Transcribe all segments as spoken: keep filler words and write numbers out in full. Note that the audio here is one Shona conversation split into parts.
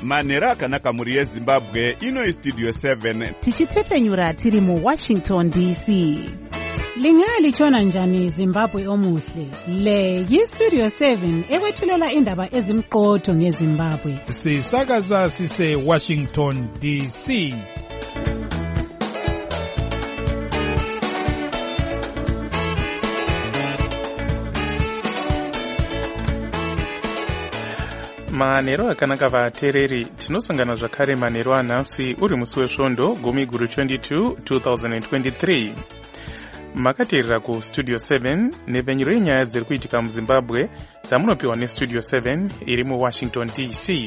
manhero akanaka muri yezimbabwe. Ino istudio seven tichitefenyura tiri mu Washington D C. Lingalitshona njani Zimbabwe omuhle? Le yistudio seven ekwethulela indaba ezimqotho ngeZimbabwe. Sisakaza sise Washington D C. Manhero akanaka vateereri, tinosangana zvakare manhero anhasi uri musi wesvondo gumi guru twenty-two twenty twenty-three. Makateerera ku Studio seven nevenyuro yenyaya dziri kuitika muZimbabwe dzamunopiwa neStudio seven iri mu Washington D C.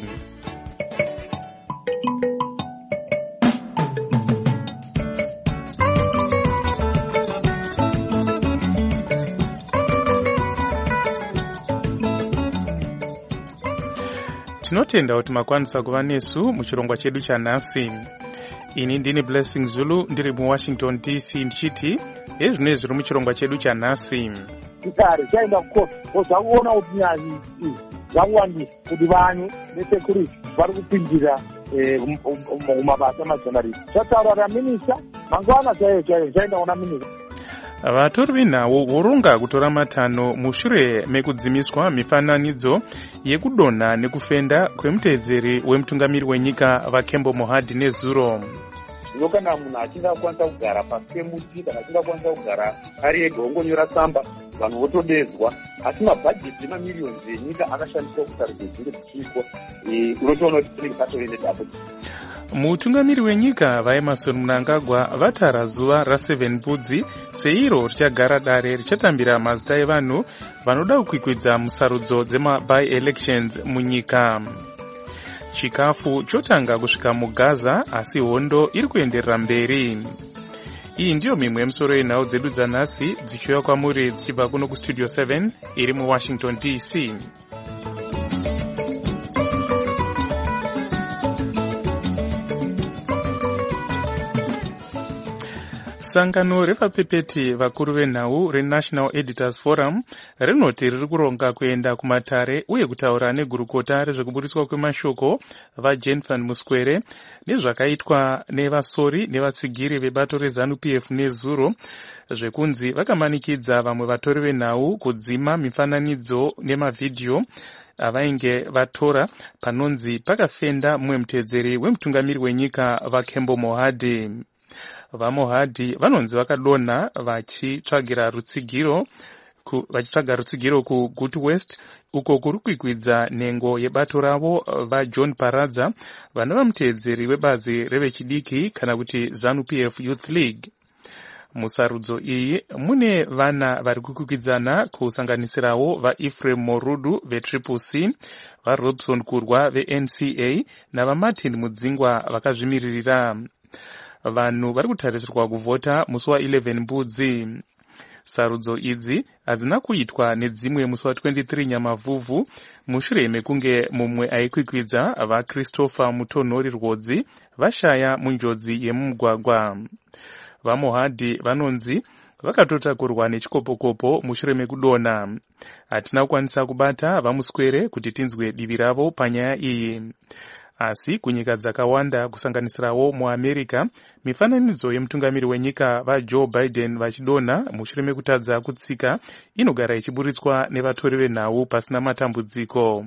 Tinotenda kuti makwanisa kuva nesu muchirongwa chedu chanhasi. Ini ndini Blessing Zulu ndiri mu Washington D C ndichiti ezvino zviri muchirongwa chedu chanhasi. Tikare chaenda kukosi kozvakuona kuti nyanyi zvakuwandisa kuti vanhu vesecurity vari kupindira mumabasa amajenarisi. Zvataura raminisa mangwana chaiyo chaiyo chaenda kuna minisa. Vatori venhau voronga kutora matanho mushure mekudzimiswa mifananidzo yekudonha nekufenda kwemuteedzeri wemutungamiri wenyika vaKembo Mohadi nezuro. Zvino kana munhu achingakwanisa kugara pasi pemuti kana achingakwanisa kugara ari ega ongonyora tsamba vanhu votodedzwa, asi mabhajeti emamiliyoni enyika akashandiswa kusaridza dziri kuchiitwa unotoona kuti tinenge patori nedambudziko. Mutungamiri wenyika vaEmmerson Mnangagwa vatara zuva raseven Budzi seiro richagara dare richatambira mazita evanhu vanoda kukwikwidza musarudzo dzema-by-elections munyika. Chikafu chotanga kusvika muGaza asi hondo iri kuenderera mberi. Iyi ndiyo mimwe yemusoro yenhau dzedu dzanhasi dzichiuya kwamuri dzichibva kuno kuStudio seven iri mu Washington D C. Sangano revapepeti vakuru venhau reNational Editors Forum rinoti riri kuronga kuenda kumatare uye kutaura negurukota rezvekuburiswa kwemashoko vaJane van Muskwere nezvakaitwa nevasori nevatsigiri vebato reZANU P F nezuro zvekunzi vakamanikidza vamwe vatori venhau kudzima mifananidzo nemavhidhiyo avainge vatora panonzi pakafenda mumwe muteedzeri wemutungamiri wenyika vaKembo Mohadi. VaMohadi vanonzi vakadonha vachitsvagira rutsigiro ku, vachitsvaga rutsigiro kuGood West uko kuri kwikwidza nhengo yebato ravo vaJohn Paradza vanova muteedzeri webazi revechidiki kana kuti ZANU P F Youth League. Musarudzo iyi mune vana vari kukwikwidzana kusanganisirawo vaEphraim Morudu veTriple C, vaRobson Kurwa veN C A navaMartin Mudzingwa vakazvimiririra. Vanhu vari kutarisirwa kuvhota musi wa11 Budzi. Sarudzo idzi hadzina kuitwa nedzimwe musi wa23 Nyamavhuvhu mushure mekunge mumwe aikwikwidza vaChristopher Mutonhori Rwodzi vashaya munjodzi yemumugwagwa. VaMohadi vanonzi vakatotakurwa nechikopokopo mushure mekudonha. Hatina kukwanisa kubata vaMuskwere kuti tinzwe divi ravo panyaya iyi. Asi kunyika dzakawanda kusanganisirawo muAmerica, mifananidzo yemutungamiri wenyika vaJoe Biden vachidonha mushure mekutadza kutsika inogara ichiburitswa nevatori venhau pasina matambudziko.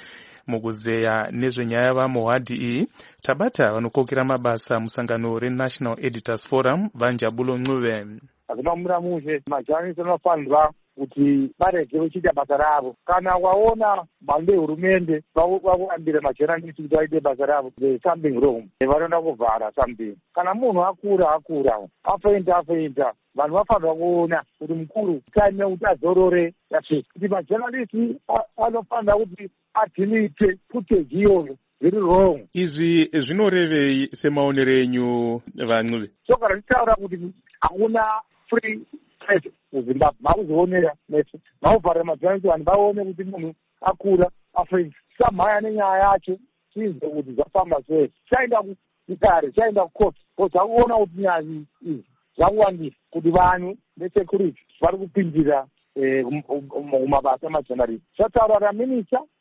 Mukuzeya nezvenyaya vaMohadi iyi, tabata vanokokera mabasa musangano reNational Editors Forum vaNjabulo Ncube. Azvinomuira mushe majanisi anofanirwa kuti varege vachiita basa ravo. Kana waona mhando yehurumende vakuambira majournalisti kuti vaite basa ravo, there's something wrong. Vanoda kuvhara something. Kana munhu akura akura afainta afainta, vanhu vafanirwa kuona kuti mukuru time yekuti azorore yasvika. Kuti majournalisti anofanira kuti adhilite footage iyoyo zviri wrong. Izvi zvinorevei semaonero enyu vaNcube? Saka richitaura kuti hakuna free press muZimbabwe. Makuzvionera nesu mauvhara majournalisti vanhu vaone kuti munhu akura afainta. Samhaya nenyaya yacho tizwe kuti zvafamba sei. Chaenda kukare chaenda kukoti kozvakuona kuti nyaya izvi zvakuwandisa kuti vanhu vesecurity vari kupindira mumabasa amajenarisi. Zvataura raminisa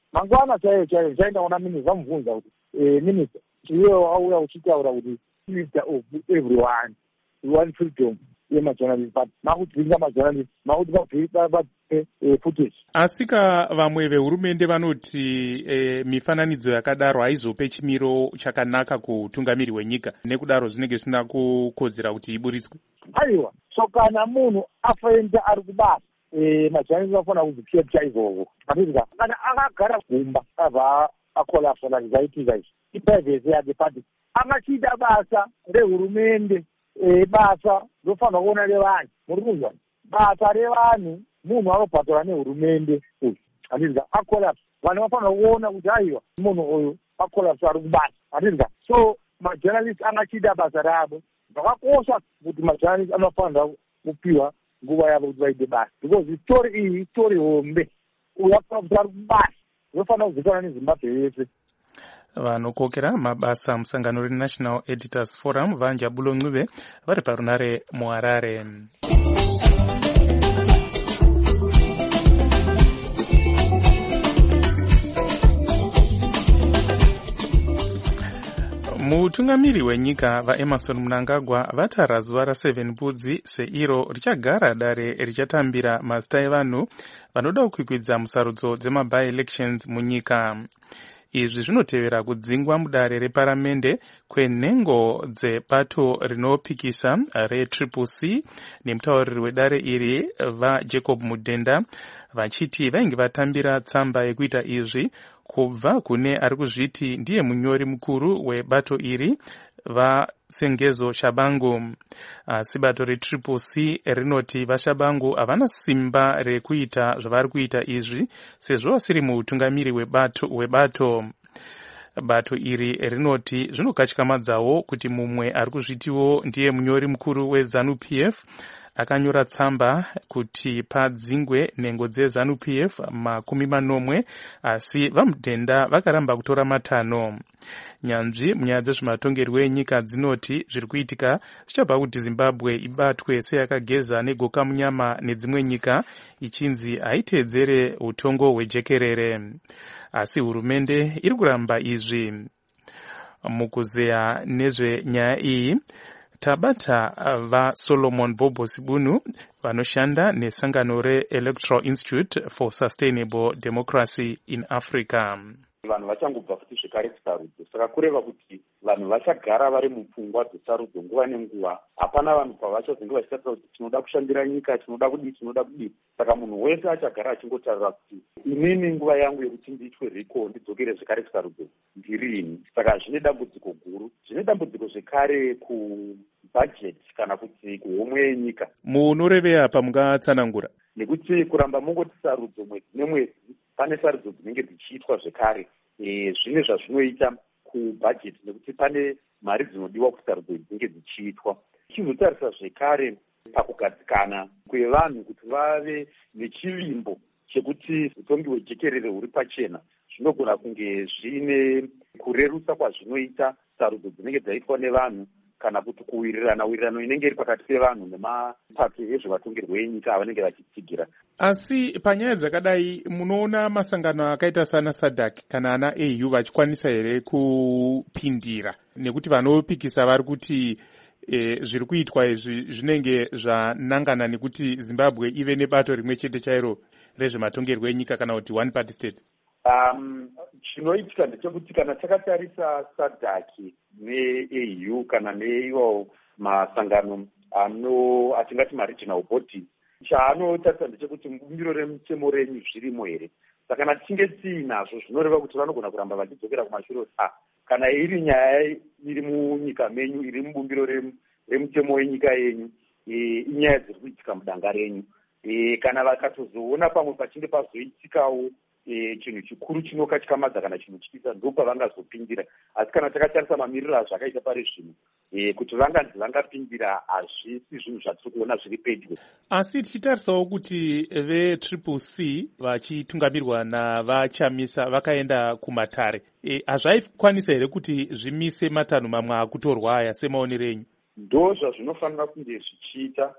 mangwana chaiyo chaiyo chaenda kuna minista amubvunza kuti minista iwewo auya uchitaura kuti minister of everyone we want freedom yemajournalist but makudzinga majournalist makuti vape footage. Asika vamwe vehurumende vanoti e, mifananidzo yakadaro haizope chimiro chakanaka kutungamiri wenyika nekudaro zvinenge zvisina kukodzera kuti iburitswe. Aiwa, so kana munhu afaenda ari kubasa e, majournalist vafana kuzvipiwa chaizvovo atika kana akagara gumba abva akolapsa like zvaitika izvi iprivacy yake but angachiita basa rehurumende e, basa rofanwa kuona revanhu muri kuzwa basa revanhu munhu anobhadhara nehurumende uyu handitika akolapsa vanhu vafanira kuona kuti aiwa munhu uyu akolapsa ari kubasa handitika so majournalist angachiita basa ravo zvakakosha kuti majournalist anofanira kupiwa nguva yavo kuti vaite basa because istori iyi istori hombe uyu afanira kuti ari kubasa rofanira kuzikanwa nezimbabwe yese. Vanokokera mabasa musangano reNational Editors Forum Vanja Bulongube vari parunare muHarare. Mutungamiri wenyika vaEmerson Mnangagwa vatara zuva raseven Budzi seiro richagara dare richatambira mazita evanhu vanoda kukwikwidza musarudzo dzema-by-elections munyika. Izvi zvinotevera kudzingwa mudare reparamende kwenhengo dzebato rinopikisa re-Triple C nemutauriri wedare iri vaJacob Mudenda vachiti vainge vatambira tsamba yekuita izvi kubva kune ari kuzviti ndiye munyori mukuru webato iri vaSengezo Shabangu. Asi bato re-Triple C rinoti vaShabangu havana simba rekuita zvavari kuita izvi sezvo vasiri muutungamiri webato, webato. Bato iri rinoti zvinokatyamadzawo kuti mumwe ari kuzvitiwo ndiye munyori mukuru weZANU-P F akanyora tsamba kuti padzingwe nhengo dzeZANU-P F makumi manomwe asi vaMudenda vakaramba kutora matano. Nyanzvi munyaya dzezvematongerwo enyika dzinoti zviri kuitika zvichabva kuti Zimbabwe ibatwe seyakageza negoka munyama nedzimwe nyika ichinzi haiteedzere utongo hwejekerere. Asi hurumende iri kuramba izvi. Mukuzeya nezvenyaya iyi tabata vaSolomon Bobo Sibunu vanoshanda nesangano reElectoral Institute for Sustainable Democracy in Africa. Vanhu vachangobva futi zvekare kusarudzo, saka kureva kuti vanhu vachagara vari mupfungwa dzesarudzo nguva nenguva. Hapana vanhu pavachazenge vachitaura kuti tinoda kushandira nyika, tinoda kudii, tinoda kudii. Saka munhu wese achagara achingotarira kuti inini nguva yangu yekuti ndiitwe riko ndidzokere zvekare kusarudzo ndirini. Saka zvine dambudziko guru, zvine dambudziko zvekare kubhajeti kana kuti kuhomwe yenyika. Munorevera pamungatsanangura? Nekuti kuramba mungoti sarudzo mwedzi nemwedzi pane sarudzo dzinenge dzichiitwa zvekare e, zvine zvazvinoita kubhajeti nekuti pane mari dzinodiwa kuti sarudzo dzinenge dzichiitwa. Chizotarisa zvekare pakugadzikana kwevanhu kuti vave nechivimbo chekuti utongi hwejekerere huri pachena zvinogona kunge zvine kurerusa kwazvinoita sarudzo dzinenge dzaitwa nevanhu kana kuti kuwirirana wirirano inenge iri pakati pevanhu nemapato ezvematongerwo enyika avanenge vachitsigira. Asi panyaya dzakadai munoona masangano akaita sana SADC kana ana A U vachikwanisa here kupindira nekuti vanopikisa vari kuti e, zviri kuitwa izvi zvinenge zvanangana nekuti Zimbabwe ive nebato rimwe chete chairo rezvematongerwo enyika kana kuti one party state? Um, chinoitika ndechekuti kana takatarisa SADC ne-A U kana neiwo masangano ano atingati ma-regional bodies, chaanotarisa ndechekuti mubumbiro remutemo renyu zvirimo here. Saka kana tichinge tiinazvo zvinoreva kuti vanogona kuramba vachidzokera kumashure kuti ah, kana iri nyaya iri munyika menyu, iri mubumbiro remutemo wenyika yenyu, e, inyaya dziri kuitika mudanga renyu. E, kana vakatozoona pamwe pachinge pazoitikawo E, chinhu chikuru chinokatyamadza kana chinhu chikisa ndo pavangazopindira. Asi kana takatarisa mamiriro azvakaita pari zvino e, kuti vanganzi vangapindira hazvisi zvinhu zvatiri kuona zviri pedyo. Asi tichitarisawo kuti ve-Triple C vachitungamirwa navaChamisa vakaenda kumatare, e, hazvaikwanisa here kuti zvimise matanho mamwe akutorwa aya semaonero enyu? Ndo zvazvinofanira kunge zvichiita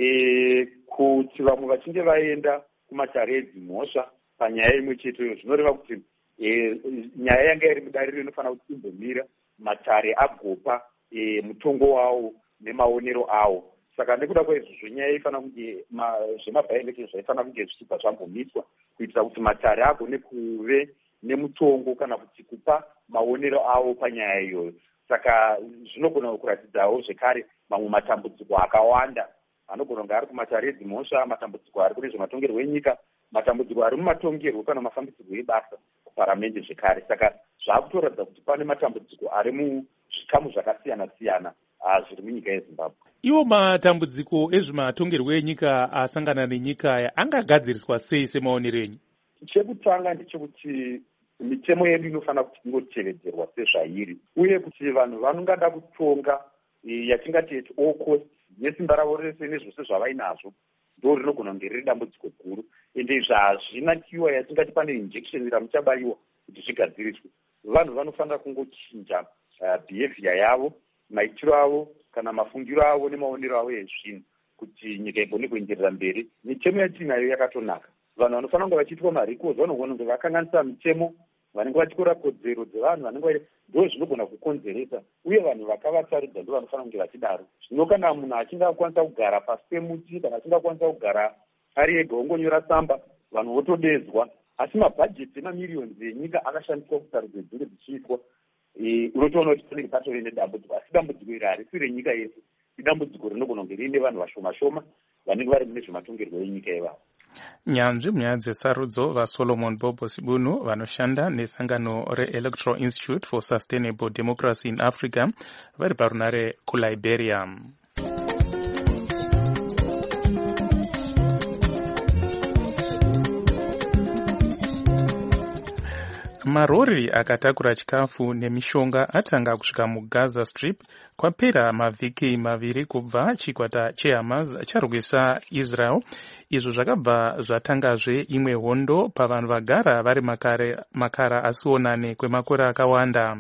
e, kuti vamwe vachinge vaenda kumatare edzimhosva panyaya imwe cheteyo zvinoreva kuti e, nyaya yanga iri mudariro inofanira kuti imbomira matare agopa e, mutongo wawo nemaonero awo. Saka nekuda kwaizvozvo nyaya ifanira kunge zvemabhaindeki zvaifanira kunge zvichibva zvambomiswa kuitira kuti matare agone kuve nemutongo kana kuti kupa maonero awo panyaya iyoyo. Saka zvinogona kuratidzawo zvekare mamwe matambudziko akawanda anogona kunge ari kumatare edzimhosva, matambudziko ari kune zvematongerwo enyika, matambudziko ari mumatongerwo kana mafambidzirwo ebasa kuparamende zvekare. Saka zvakutoratidza kuti pane matambudziko ari muzvikamu zvakasiyana siyana zviri munyika yeZimbabwe. Iwo matambudziko ezvematongerwo enyika asangana nenyika angagadziriswa sei semaonero enyu? Chekutanga ndechekuti mitemo yedu inofanira kuti ingotevedzerwa sezvairi, uye kuti vanhu vanongada kutonga yatingati eti oko nesimba ravo rese nezvose zvavainazvo ndo rinogona kunge riri dambudziko guru, ende zvazvinakiwa yatingati pane injection ramuchabayiwa kuti zvigadziriswe. Vanhu vanofanira kungochinja uh, behavior yavo, maitiro avo kana mafungiro avo nemaonero avo ezvinhu kuti nyika igone kuenderera mberi. Mitemo yatinayo yakatonaka. Vanhu vanofanira kunge vachiitwa marecords vanogona kunge vakanganisa mitemo, vanenge vachitora kodzero dzevanhu vanenge ndo zvinogona kukonzeresa, uye vanhu vakavatarudza ndo vanofanira kunge vachidaro. Zvino kana munhu achinge akwanisa kugara pasi pemuti kana achinge akwanisa kugara ari ega ongonyora tsamba, vanhu votodedzwa, asi mabhajeti emamiriyoni enyika akashandiswa kutarudza dzinge dzichiitwa, unotoona kuti panenge patori nedambudziko. Asi dambudziko iri harisi renyika yese, idambudziko rinogona kunge riine vanhu vashoma shoma vanenge vari mune zvematongerwo enyika yevanhu. Nyanzvi munyaya dzesarudzo vaSolomon Bobo Sibunu vanoshanda nesangano reElectoral Institute for Sustainable Democracy in Africa vari parunare kuLiberia. Marori akatakura chikafu nemishonga atanga kusvika muGaza Strip kwapera mavhiki maviri kubva chikwata cheHamas charwisa Israel. Izvo zvakabva zvatangazve imwe hondo pavanhu vagara vari makare, makara asionane kwemakore akawanda.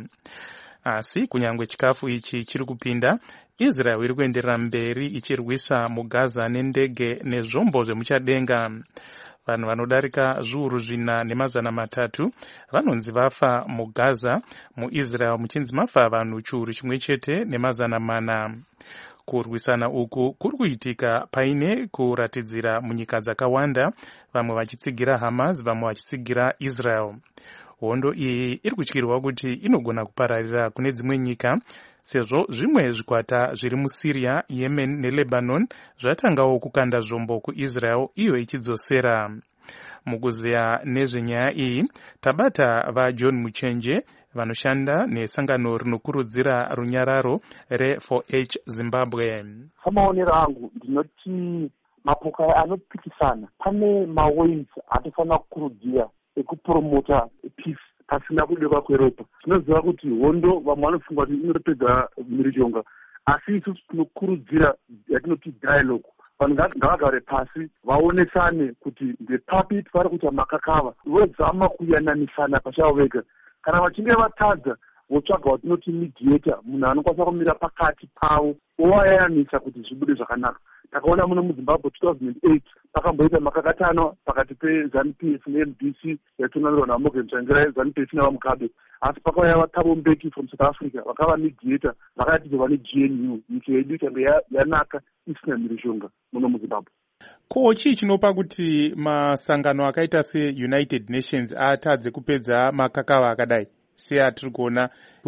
Asi kunyangwe chikafu ichi chiri kupinda, Israel iri kuenderera mberi ichirwisa muGaza nendege nezvombo zvemuchadenga. Vanhu vanodarika zviuru zvina nemazana matatu vanonzi vafa muGaza. MuIsrael muchinzi mafa vanhu chiuru chimwe chete nemazana mana. Kurwisana uku kuri kuitika paine kuratidzira munyika dzakawanda, vamwe vachitsigira Hamas, vamwe vachitsigira Israel. Hondo iyi iri kutyirwa kuti inogona kupararira kune dzimwe nyika, sezvo zvimwe zvikwata zviri muSyria, Yemen neLebanon zvatangawo kukanda zvombo kuIsrael iyo ichidzosera. Mukuziya nezvenyaya iyi tabata vaJohn Muchenje vanoshanda nesangano rinokurudzira runyararo re-four H Zimbabwe. Pamaonero angu ndinoti mapoka anopikisana pane maways atofanira kukurudzira ekupromota peace pasina kudiwa kweropa. Tinoziva kuti hondo vamwe vanofunga kuti inopedza mhirizhonga, asi isusu tinokurudzira yatinoti dialogue. Vanhu ngavagare pasi vaonesane kuti ndepapi vari kuita makakava, vozama kuyananisana pachavo vega. Kana vachinge vatadza votsvaga watinoti mediator, munhu anokwanisa kumira pakati pavo ovayananisa kuti zvibude zvakanaka. Takaona muno muZimbabwe two thousand eight pakamboita makakatano pakati peZANU P F neM D C yatunamirirwa naMorgan Tsvangirai, ZANU P F navaMugabe, asi pakauya vaThabo Mbeki from South Africa vakava mediator, vakatizova neG N U. Nyika yedu ikanga yanaka isina mhirizhonga muno muZimbabwe. Ko chii chinopa kuti masangano akaita seUnited Nations atadze kupedza makakava akadai seatiri kuona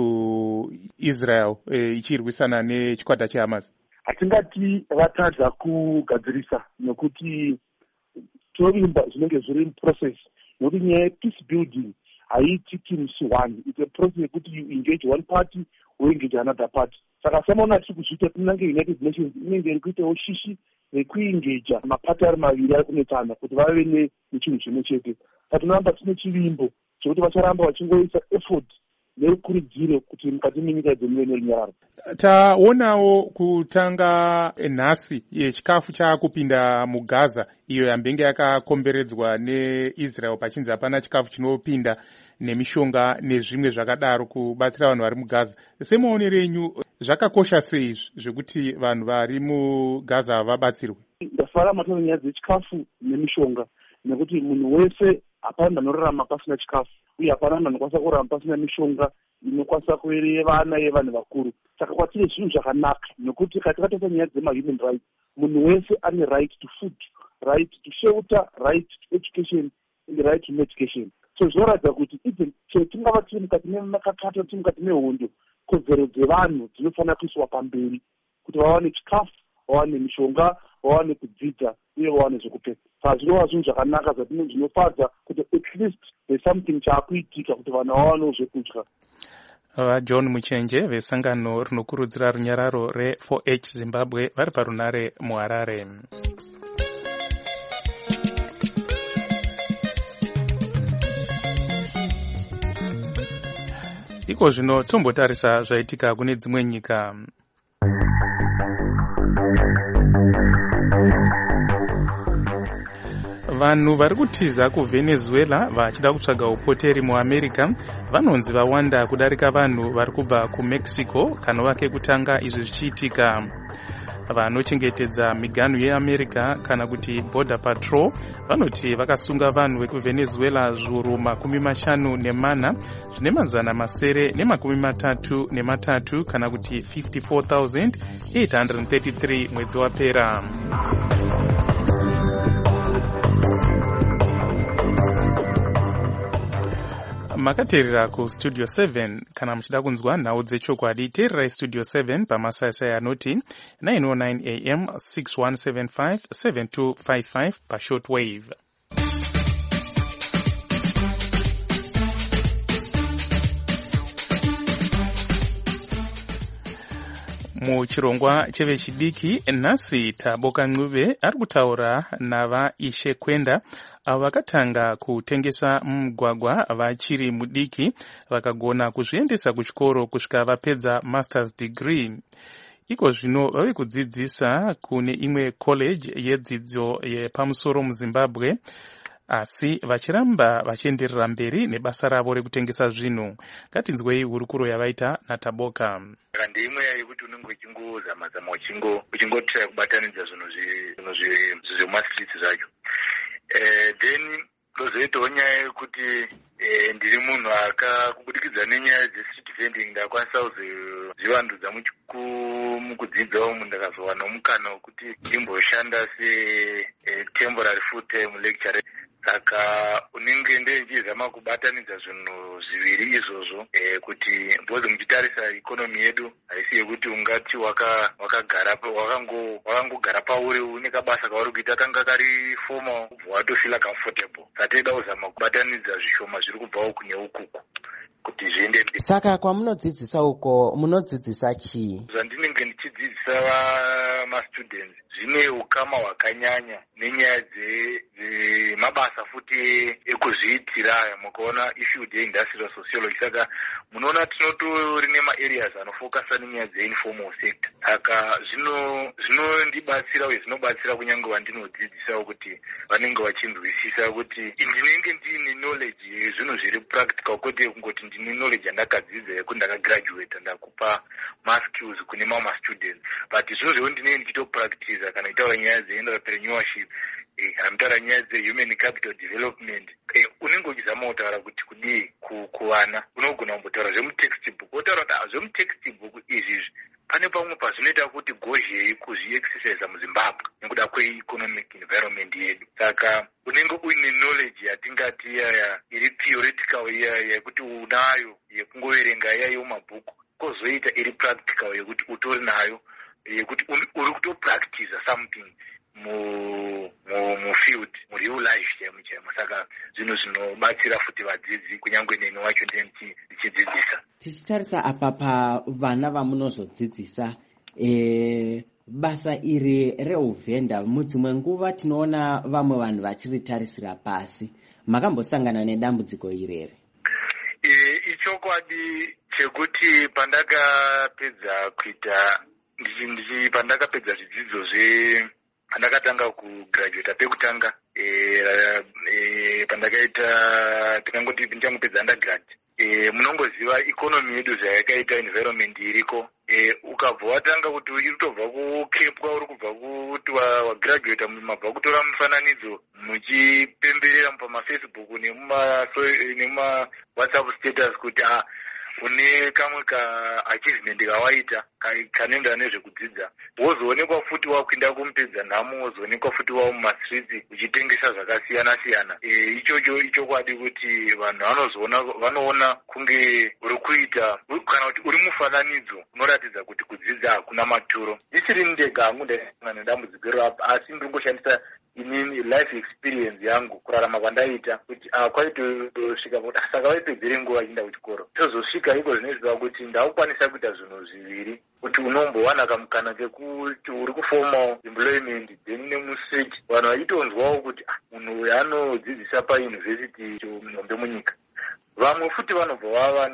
kuIsrael e, ichirwisana nechikwata cheHamas? Hatingati vatadza kugadzirisa nekuti toimba zvinenge zviri muprocess, nokuti nyaya yepeace building haitiki musi one. It's a process yekuti you engage one party or engage another party. Saka samaona tiri kuzviita tinange United Nations inenge iri kuitawo shishi rekuengeja mapati ari maviri ari kunetsana kuti vave nechinhu chimwe chete. Patinoramba tine chivimbo chekuti vacharamba vachingoisa effort nekukurudziro kuti mukati menyika dzemuve nerunyararo. Taonawo kutanga nhasi yechikafu chaakupinda muGaza, iyo yambenge yakakomberedzwa neIsrael pachinzi hapana chikafu chinopinda nemishonga nezvimwe zvakadaro kubatsira vanhu vari muGaza. Semaonero enyu zvakakosha sei zvekuti vanhu vari muGaza vabatsirwe? Ndafara matano nyaya dzechikafu nemishonga, nekuti munhu wese hapana vanhu vanorarama pasina chikafu, uye hapana vanhu vanokwanisa kurarama pasina mishonga inokwanisa kuve yevana yevanhu vakuru. Saka kwatine zvinhu zvakanaka, nekuti katikatosa nyaya dzema-human rights, munhu wese ane right to food, right to shelter, right to education, and the right to medication. So zvinoratidza kuti even tingava tiri mukati memakakata, tiri mukati mehondo, kodzero dzevanhu dzinofanira kuiswa pamberi kuti vawane chikafu, vawane mishonga, vawane kudzidza uye vawane zvekupfeka. Saka zvinova zvinhu zvakanaka zvinofadza kuti at least there's something chaakuitika kuti vanhu vawanewo zvekudya. vaJohn Muchenje vesangano rinokurudzira runyararo re four H Zimbabwe vari parunare muHarare. Iko zvino tombotarisa zvaitika kune dzimwe nyika. Vanhu vari kutiza kuVenezuela vachida kutsvaga upoteri muAmerica vanonzi vawanda kudarika vanhu vari kubva kuMexico kanova kekutanga izvi zvichiitika. Vanochengetedza miganhu yeAmerica kana kuti Border Patrol vanoti vakasunga vanhu vekuVenezuela zviuru makumi mashanu nemana zvine mazana masere nemakumi matatu nematatu kana kuti fifty-four thousand eight hundred thirty-three mwedzi wapera. Makateerera ku Studio seven kana muchida kunzwa nhau dzechokwadi teererai Studio seven pamasai anoti nine oh nine A M six one seven five seven two five five pashortwave. Muchirongwa chevechidiki nhasi Taboka Ncube ari kutaura navaishe Kwenda avo vakatanga kutengesa mugwagwa vachiri mudiki vakagona kuzviendesa kuchikoro kusvika vapedza masters degree. Iko zvino vave kudzidzisa kune imwe college yedzidzo yepamusoro muZimbabwe asi vachiramba vachienderera mberi nebasa ravo rekutengesa zvinhu. Ngatinzwei hurukuro yavaita naTaboka. Ndimwe yekuti unenge uchingozama zama uchingo uchingotira kubatanidza zvinhu zvinhu zvemastreets zvacho. Eh then kozoitawo nyaya yekuti eh ndiri munhu akakubudikidza nenyaya dzestreet vending ndakwanisa kuzvivandudza mukudzidza umu ndakazowana mukana wekuti ndimboshanda se temporary full time lecturer. Saka unenge ndechizama kubatanidza zvinhu zviviri izvozvo eh kuti mbozi muchitarisa ikonomi yedu haisi yekuti ungati waka wakagara wakango wakangogara pauri une kabasa kauri kuita kanga kari formal watofila comfortable. Sateda uzama kubatanidza zvishoma zviri kubvawo kune ukuku kuti zviende. Saka kwamunodzidzisa uko munodzidzisa chii? Zvandinenge ndichidzidzisa vama students zvine ukama hwakanyanya nenyaya dzemabasa futi ekuzviitira mukaona issue deindustrial sociology. Saka munoona tinotori nema-areas anofokasa nenyaya dzeinformal sector. Saka zvino zvinondibatsira uye zvinobatsira kunyange vandinodzidzisawo kuti vanenge vachinzwisisa kuti ndinenge ndine knowledge yezvinhu zviri practical kwete kungoti ndine knowledge yandakadzidza yekuti ndakagraduate ndakupa maskills kune mama students, but izvozvo ndinenge ndichitopractice kana itaura nyaya dzeentrepreneurship, kana mutaura nyaya dzehuman capital development. Unenge uchizama kutaura kuti kudii kuvana unogona kumbotaura zvemutextbook wotaura kuti zvemutextbook izvizvi pane pamwe pazvinoita kuti gozhei kuzviexercise muZimbabwe nekuda kweeconomic environment yedu. Saka unenge uine knowledge yatingati iyaya iri theoretical iyaya yekuti unayo yekungoverenga iyaya mumabhuku, kozoita iri practical yekuti utori nayo yekuti uri kutopractice something mu mu mu field mu real life chemo chemo. Saka zvinhu zvinobatsira futi vadzidzi kunyange neni wacho ndichidzidzisa. Tichitarisa apa pavana vamunozodzidzisa eh basa iri reuvhenda mudzimwe nguva tinoona vamwe vanhu vachiritarisira pasi. Makambosangana nedambudziko irere? E, ichokwadi chekuti pandakapedza kuita ndichi pandakapedza zvidzidzo zve pandakatanga kugraduate pekutanga eh e, pandakaita tikangoti ndichangopedza undergrad eh munongoziva economy yedu zvayakaita environment iriko e, ukabva watanga kuti uchitobva kukepwa uri kubva kuti wagraduata mabva kutora mufananidzo muchipemberera pamafacebook nemumawhatsapp status kuti a une kamwe ka-achievement kawaita kanoenda nezvekudzidza, wozoonekwa futi wakuinda kumupedza nhamo, wozoonekwa futi wa mumastreets uchitengesa zvakasiyana siyana. E, ichocho ichokwadi kuti vanhu vanozoona vanoona kunge uri kuita kana kuti uri mufananidzo unoratidza kuti kudzidza hakuna maturo. Isiri ndega hangu ndaisangana nedambudziko iro apa, asi ndingoshandisa inini life experience yangu kurarama kwandaita kuti ah kwaitosvika kuti saka waipedzere nguva achienda kuchikoro. Tozosvika iko zvinoziva kuti ndaukwanisa kuita zvinhu zviviri, kuti unombowana kamukana kekuti uri kuformal employment then nemusearch vanhu vachitonzwawo kuti ah munhu uyu anodzidzisa payunivhesiti nombe munyika. Vamwe futi vanobva vava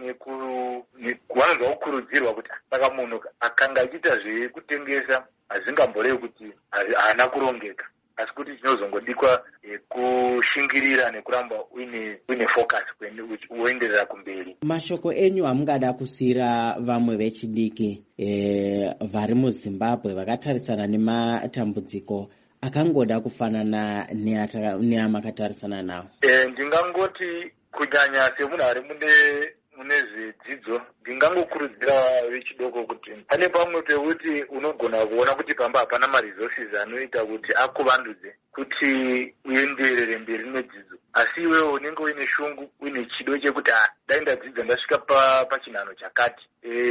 vanobva kukurudzirwa kuti saka munhu akanga achiita zvekutengesa hazingamborevi kuti haana kurongeka, asi kuti chinozongodikwa e, kushingirira nekuramba uine uine focus uenderera kumberi. Mashoko enyu amungada kusira vamwe vechidiki e, vari muZimbabwe vakatarisana nematambudziko akangoda kufanana neamakatarisana nawo? E, ndingangoti kunyanya semunhu ari mune mune zvidzidzo ndingangokurudzira vechidoko kuti pane pamwe pekuti unogona kuona kuti pamba hapana maresources anoita kuti akuvandudze kuti uenderere mberi nedzidzo, asi iwewe unenge uine shungu uine chido chekuti ah dai ndadzidza ndasvika pachinhano chakati.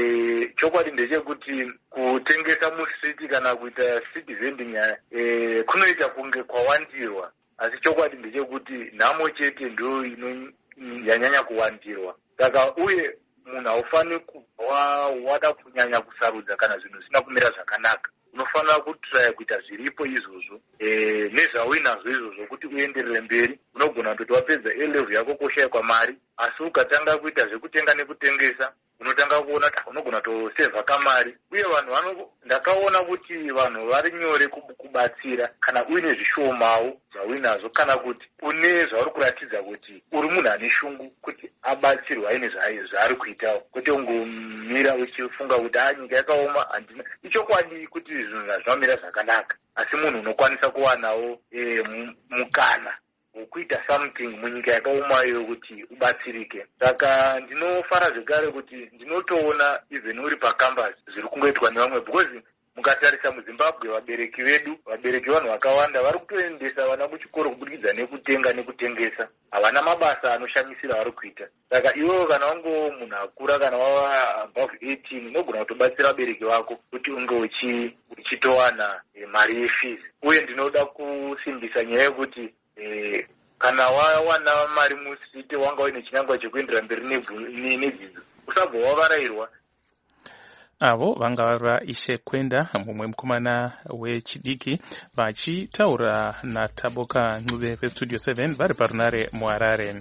E, chokwadi ndechekuti kutengesa mustreet kana kuita street vending e, kunoita kunge kwawandirwa, asi chokwadi ndechekuti nhamo chete ndo inonyanya kuwandirwa. Saka uye munhu haufaniri kubva wada kunyanya kusarudza kana zvinhu zvisina kumira zvakanaka. Unofanira kutraya kuita zviripo izvozvo e, nezvauinazvo izvozvo kuti uenderere mberi. Unogona kuti wapedza A level yako koshayikwa mari, asi ukatanga kuita zvekutenga nekutengesa unotanga kuona kuti unogona tosevha kamari. Uye vanhu ndakaona kuti vanhu vari nyore kubatsira kana uine zvishomawo zvauinazvo kana kuti une zvauri kuratidza kuti uri munhu ane shungu kuti abatsirwa aine zvaari kuitawo, kuti ungomira uchifunga kuti a nyika yakaoma handina. Ichokwadi kuti zvinhu hazvamira zvakanaka, asi munhu unokwanisa kuwanawo e, mukana wokuita something munyika yakaoma iyo kuti ubatsirike. Saka ndinofara zvekare kuti ndinotoona even uri pacampus zviri kungoitwa nevamwe, because mukatarisa muZimbabwe vabereki vedu vabereki vanhu vakawanda vari kutoendesa vana kuchikoro kubudikidza nekutenga nekutengesa, havana mabasa anoshamisira vari kuita. Saka iwewo kana wango munhu akura kana wava above eighteen unogona kutobatsira vabereki vako kuti unge uchitowana e, mari yefees. Uye ndinoda kusimbisa nyaya yekuti e, kana wawana mari musite wanga uine chinangwa chekuendera mberi nedzidzo usabva wavarayirwa. Avo vanga vari vaIshe Kwenda, mumwe mukomana wechidiki, vachitaura naTaboka Ncube veStudio seven vari parunare muHarare.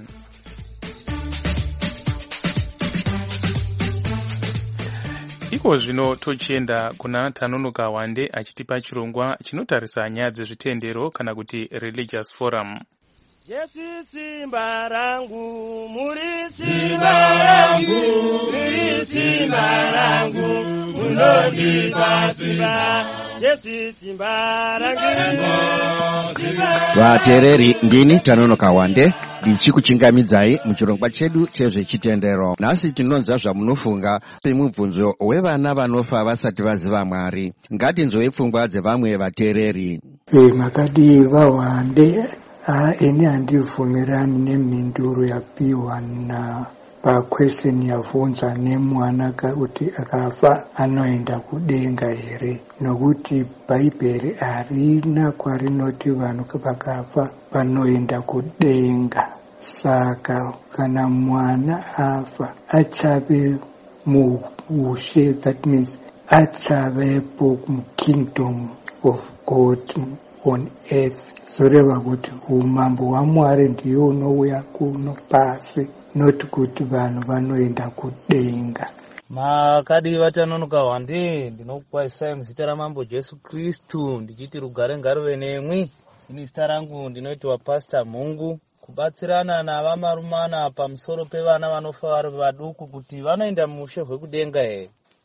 Iko zvino tochienda kuna Tanonoka Wande achitipa chirongwa chinotarisa nyaya dzezvitendero kana kuti Religious Forum. Jesu simba rangu, muri simba rangu, muri simba rangu, munondipa simba. Jesu simba rangu. Vatereri, ndini Tanonoka Wande ndichikuchingamidzai muchirongwa chedu chezvechitendero. Nhasi tinonzwa zvamunofunga pemubvunzo wevana vanofa vasati vaziva Mwari. Ngatinzwei pfungwa dzevamwe vatereri. E, makadi vaWande. Ah, ini handifungerani nemhinduro yapiwa na paquestion yavunza nemwana kuti akafa anoenda kudenga here, nokuti bhaibheri harina kwarinoti vanhu vakafa vanoenda kudenga. Saka kana mwana afa achave muushe, that means achavepo mukingdom of God on earth. Zoreva kuti umambo hwaMwari ndiyo unouya kuno pasi, not kuti vanhu vanoenda kudenga. Makadi vaTanonoka Wande, ndinokupaisai muzita ramambo Jesu Kristu ndichiti rugare ngaruve nemwi. Ini zita rangu ndinoitwa Pastor Mungu, kubatsirana navamarumana pamusoro pevana vanofa vari vaduku kuti vanoenda muushe hwekudenga here.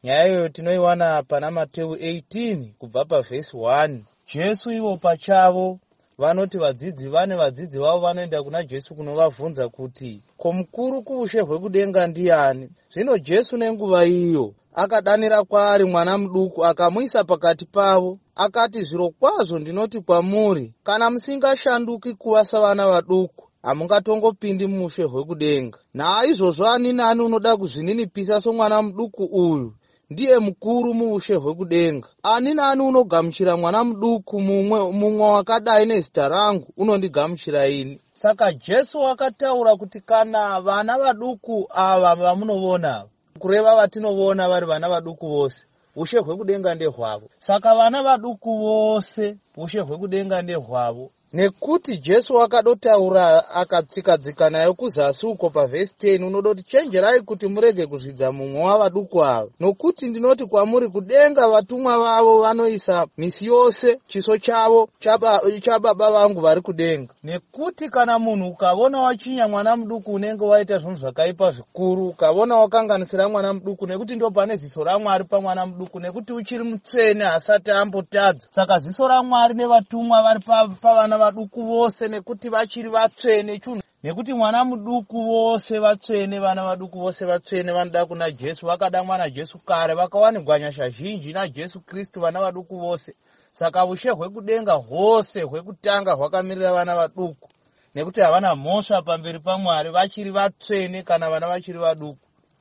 Nyaya iyoyo tinoiwana pana Mateo eighteen kubva pavhesi one. Jesu ivo pachavo vanoti vadzidzi vane vadzidzi vavo vanoenda kuna Jesu kunovabvunza kuti ko mukuru kuushe hwekudenga ndiani? Zvino Jesu nenguva iyo akadanira kwaari mwana muduku akamuisa pakati pavo akati, zviro kwazvo ndinoti kwamuri, kana musingashanduki kuva savana vaduku hamungatongopindi muushe hwekudenga. Naizvozvo ani nani unoda kuzvininipisa somwana muduku uyu ndiye mukuru muushe hwekudenga. Ani nani unogamuchira mwana muduku mumwe mumwe wakadai nezita rangu unondigamuchira ini. Saka Jesu akataura kuti kana vana vaduku ava vamunoona, kureva vatinoona vari vana vaduku vose, ushe hwekudenga ndehwavo. Saka vana vaduku vose ushe hwekudenga ndehwavo. Nekuti Jesu akadotaura akatsika-dzika nayo kuzasi uko pavhesi ten, unodoti chenjerai kuti murege kuzvidza mumwe wavaduku ava. Nokuti ndinoti kwamuri kudenga vatumwa vavo vanoisa misi yose chiso chavo chababa vangu vari kudenga. Nekuti kana munhu ukavona wachinya mwana muduku unenge waita zvinhu zvakaipa zvikuru, ukavona wakanganisira mwana muduku, nekuti ndo pane ziso raMwari pamwana muduku, nekuti uchiri mutsvene asati ambotadza. Saka ziso raMwari nevatumwa vari pavana vaduku vose, nekuti vachiri vatsvene chunhu. Nekuti mwana muduku vose vatsvene, vana vaduku vose vatsvene, vanoda kuna Jesu, vakada mwana Jesu kare, vakawanirwa nyasha zhinji naJesu Kristu vana vaduku vose. Saka ushe hwekudenga hwose hwekutanga hwakamirira vana vaduku, nekuti havana mhosva pamberi paMwari, vachiri vatsvene kana vana vachiri vaduku.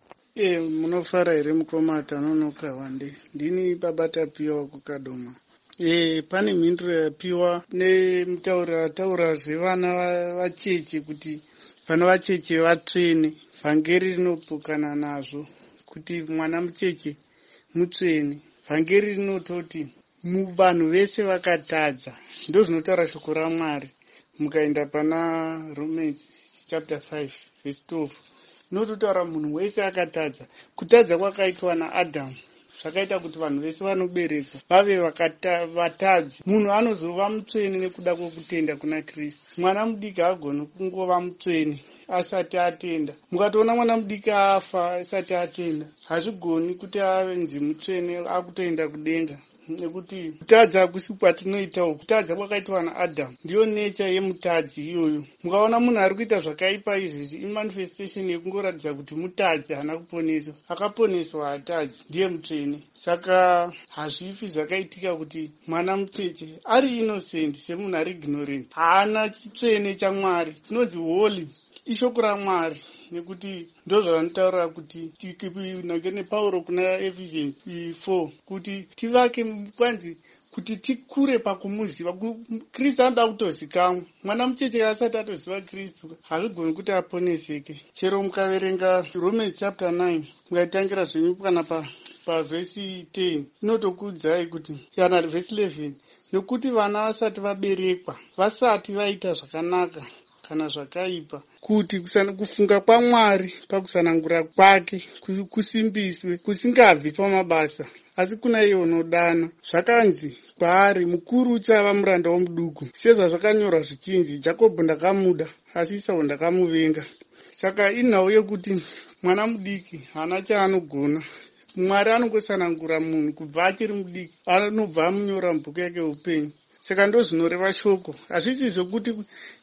E, munofara here mukoma Tanonoka Wande? Ndini baba Tapiwa kukadoma. E, pane mhinduro yapiwa nemutaura taura zvevana vacheche kuti vana vacheche vatsvene. Vhangeri rinopukana nazvo kuti mwana mucheche mutsvene. Vhangeri rinototi vanhu vese vakatadza. Ndo zvinotaura shoko raMwari. Mukaenda pana Romans chapter five verse twelve, nototaura munhu wese akatadza. Kutadza kwakaitwa naAdhamu zvakaita kuti vanhu vese vanoberekwa vave vatadzi. Munhu anozova mutsvene nekuda kwokutenda kuna Kristu. Mwana mudiki haagoni kungova mutsvene asati atenda. Mukatoona mwana mudiki afa asati atenda, hazvigoni kuti avenzi mutsvene akutoenda kudenga. Nekuti kutadza hakusi kwatinoitawo. Kutadza kwakaitwa naAdhamu, ndiyo necha yemutadzi iyoyo. Mukaona munhu ari kuita zvakaipa izvezvi, imanifestation yekungoratidza kuti mutadzi hana kuponeswa. Akaponeswa hatadzi, ndiye mutsvene. Saka hazvifi zvakaitika kuti mwana mucheche ari innocent semunhu ari ignorant, haana chitsvene chaMwari. Tinonzi holy ishoko raMwari, nekuti ndo zvavanotaura kuti nange nePauro kuna Ephesians four kuti tivake kwanzi kuti tikure pakumuziva. Kristu anoda kutozikamwa. Mwana mucheche asati atoziva Kristu hazvigoni kuti aponeseke. Chero mukaverenga Romans chapter nine mukaitangira zvenyu kana pa pavhesi ten, inotokuudzai kuti kana vhesi eleven, nekuti vana vasati vaberekwa, vasati vaita zvakanaka kana zvakaipa, kuti kufunga kwaMwari pakusanangura kwake kusimbiswe, kusingabvi pamabasa asi kuna iye unodana. Zvakanzi kwaari, mukuru uchava muranda womuduku, sezvazvakanyorwa zvichinzi, Jakobho ndakamuda asi Esau ndakamuvenga. Saka inhau yekuti mwana mudiki hana chaanogona. Mwari anongosanangura munhu kubva achiri mudiki, anobva amunyora mubhuku yake upenyu. Saka ndo zvinoreva shoko. Hazvisi zvokuti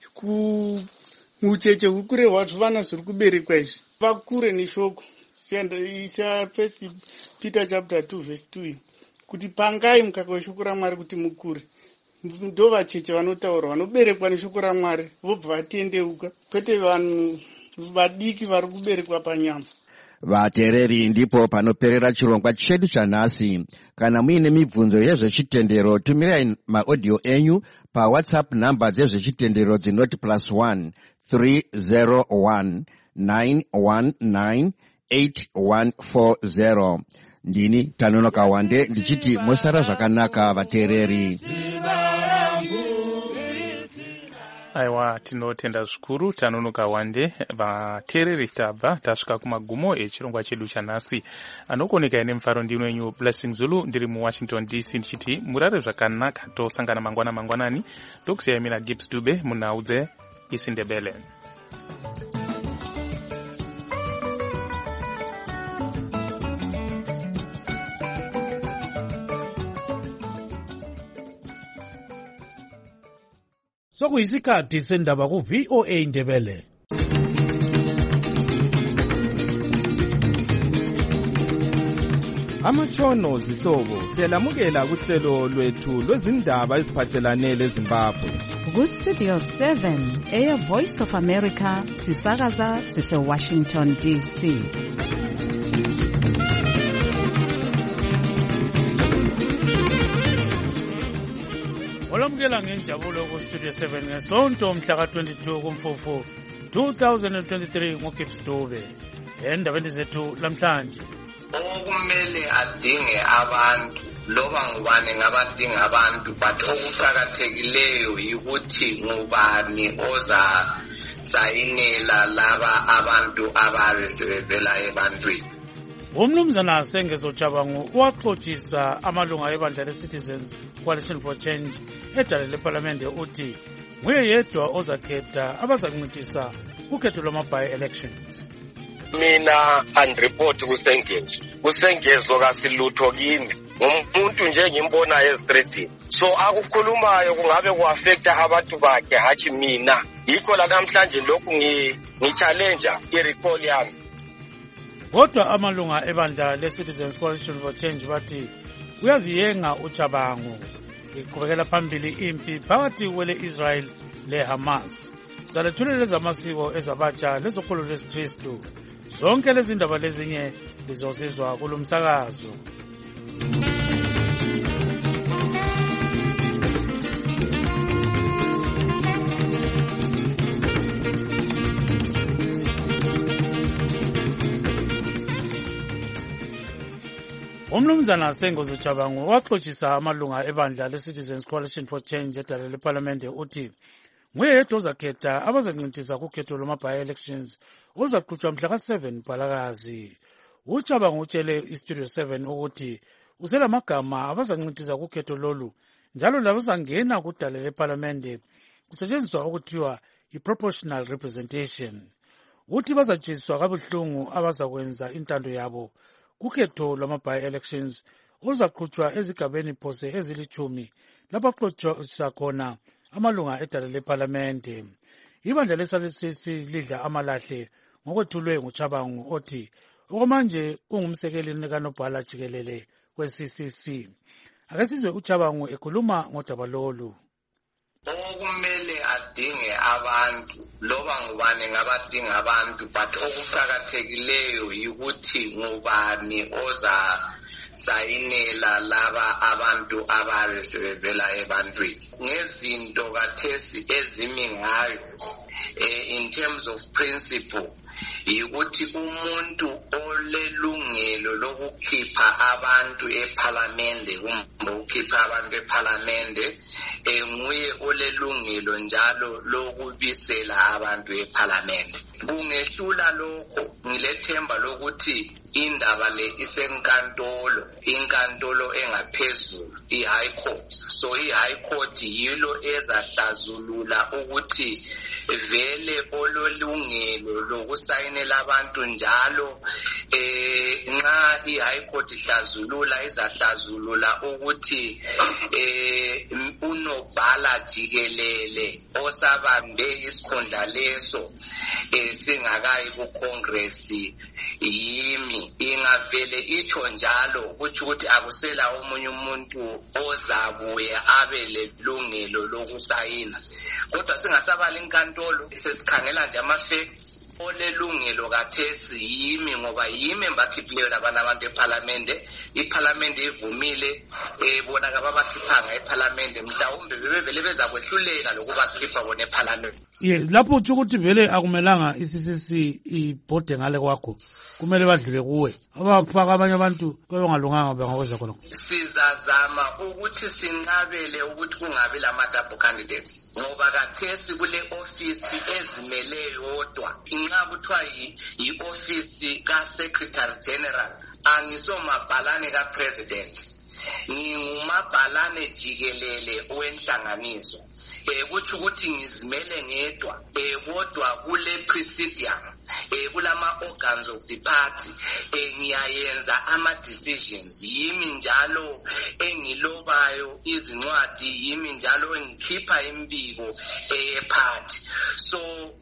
ucheche hukurehwa zvivana zviri kuberekwa izvi vakure neshoko. Isa First Peter chapter two verse two, kuti pangai mukaka weshoko raMwari kuti mukure. Ndo vacheche vanotaura vanoberekwa neshoko raMwari vobva vatendeuka, kwete vanhu vadiki vari kuberekwa panyama. Vateereri, ndipo panoperera chirongwa chedu chanhasi. Kana muine mibvunzo yezvechitendero, tumirai maaudio enyu pa WhatsApp namba dzezvechitendero dzinoti plus one three zero one nine one nine eight one four zero. Ndini Tanonoka Wande ndichiti musara zvakanaka vateereri. Aiwa, tinotenda zvikuru Tanonoka Wande. Vateereri, tabva tasvika kumagumo echirongwa chedu chanhasi. Anokoneka ine mufaro ndino yenyu Blessing Zulu, ndiri muWashington D C ndichiti murare zvakanaka. Tosangana mangwana mangwanani. Tokusiyai mina Gibbs Dube munhau dzeIsindebele. sokuyisikhathi sendaba ku-V O A Ndebele. Amatshono zihlobo siyalamukela kuhlelo lwethu lwezindaba eziphathelane leZimbabwe. Ku-Studio seven, Air Voice of America, sisakaza sise-Washington D C. Olamukela ngenjabulo ku-Studio seven ngesonto mhla ka-twenty-two kuMfumfu two thousand twenty-three nguGibbs Dube. Endabeni zethu lamhlanje. Okumele adinge abantu loba ngubani ngabadinga abantu but okuqhakathekileyo ukuthi ngubani oza sayinela laba abantu ababe sebevela ebantwini. Umnumzana Sengezo Chabangu waxoxisa amalunga ebandla le-Citizens Coalition for Change edale leParlamente uthi nguye yedwa ozakhetha abazakuncedisa kukhetho lwama-by elections. Mina andireport kuSengezo kuSengezo kasilutho kimi umuntu nje ngimbona ezitreetini so akukhulumayo kungabe kuaffecta abantu bakhe hathi mina yikho la namhlanje lokhu ngi-challenge i-recall yami. Kodwa amalunga ebandla le-Citizens Coalition for Change bathi uyaziyenga uChabangu iqhubekela phambili impi phakathi kwele-Israel le-Hamas. Salethulele zamasiko ezabatsha lezokholo lesiKristu. Zonke lezi ndaba lezinye lizozizwa kulo msakazo. Umnumzana Sengezo Chabangu waxoxisa amalunga ebandla le-Citizens Coalition for Change edale leParlamente uthi nguye yedwa ozakhetha abazakuncedisa kukhetho lwama-by elections ozaqhutshwa mhla ka-seven Mpalakazi. uChabangu utshele iStudio seven ukuthi uselamagama abazakuncedisa kukhetho lolu njalo labazangena kudale leParlamente kusetshenziswa okuthiwa i-proportional representation. Uthi bazatshiswa kabuhlungu abazakwenza intando yabo kukhetho lwama-by elections ozaqhutshwa ezigabeni phose ezilithumi labaxoxisa khona amalunga edale leParlamente. Ibandla le-S A L C C lidla amalahle ngokwethulwe nguChabangu othi okwamanje ungumsekeli likanobhala jikelele kwe-C C C. Ake sizwe uChabangu ekhuluma ngodaba lolu. Okumele adinge abantu loba ngubani ngabadinga abantu but okuqhakathekileyo ukuthi ngubani oza sayinela laba abantu ababe sebevela ebantwini ngezinto kathesi ezimi ngayo in terms of principle yikuthi umuntu olelungelo lokukhipha abantu eParlamente kumbe ukukhipha abantu eParlamente enguye olelungelo njalo lokubisela abantu eParlamente. Kungehlula lokho ngilethemba lokuthi indaba le isenkantolo inkantolo engaphezulu i-High Court. So i-High Court yilo ezahlazulula ukuthi vele ololungelo lokusayinela abantu njalo eh nxa i-High Court ihlazulula izahlazulula ukuthi eh unobhala jikelele osabambe isikhundla leso eh singakayi ku-Congress yimi ingavele itsho njalo kuthi ukuthi akusela omunye umuntu ozabuye abe lelungelo lokusayina. Kodwa singasabali inkantolo sesikhangela nje ama-facts olelungelo kathesi yimi ngoba yimi embakhiphileyo labana abantu eParlamente. iParlamente ivumile ebona kababakhiphanga eParlamente mhlawumbe bebevele bezakwehluleka lokubakhipha bona eParlamente. Ye lapho uthi ukuthi vele akumelanga i-C C C ibhode ngale kwakho kumele badlule kuwe abafaka abanye abantu kwebangalunganga bengakwenza khona. Sizazama ukuthi sinqabele ukuthi kungabi lama-double candidates ngoba kathesi kule ofisi ezimele yodwa inxa kuthiwa yi-ofisi ka-Secretary General angisomabhalane ka-President ngingumabhalane jikelele owenhlanganiso eh kuthi ukuthi ngizimele ngedwa eh kodwa kule presidium eh kulama organs of the party eh ngiyayenza ama decisions, yimi njalo engilobayo izincwadi, yimi njalo engikhipha imbiko eh party. So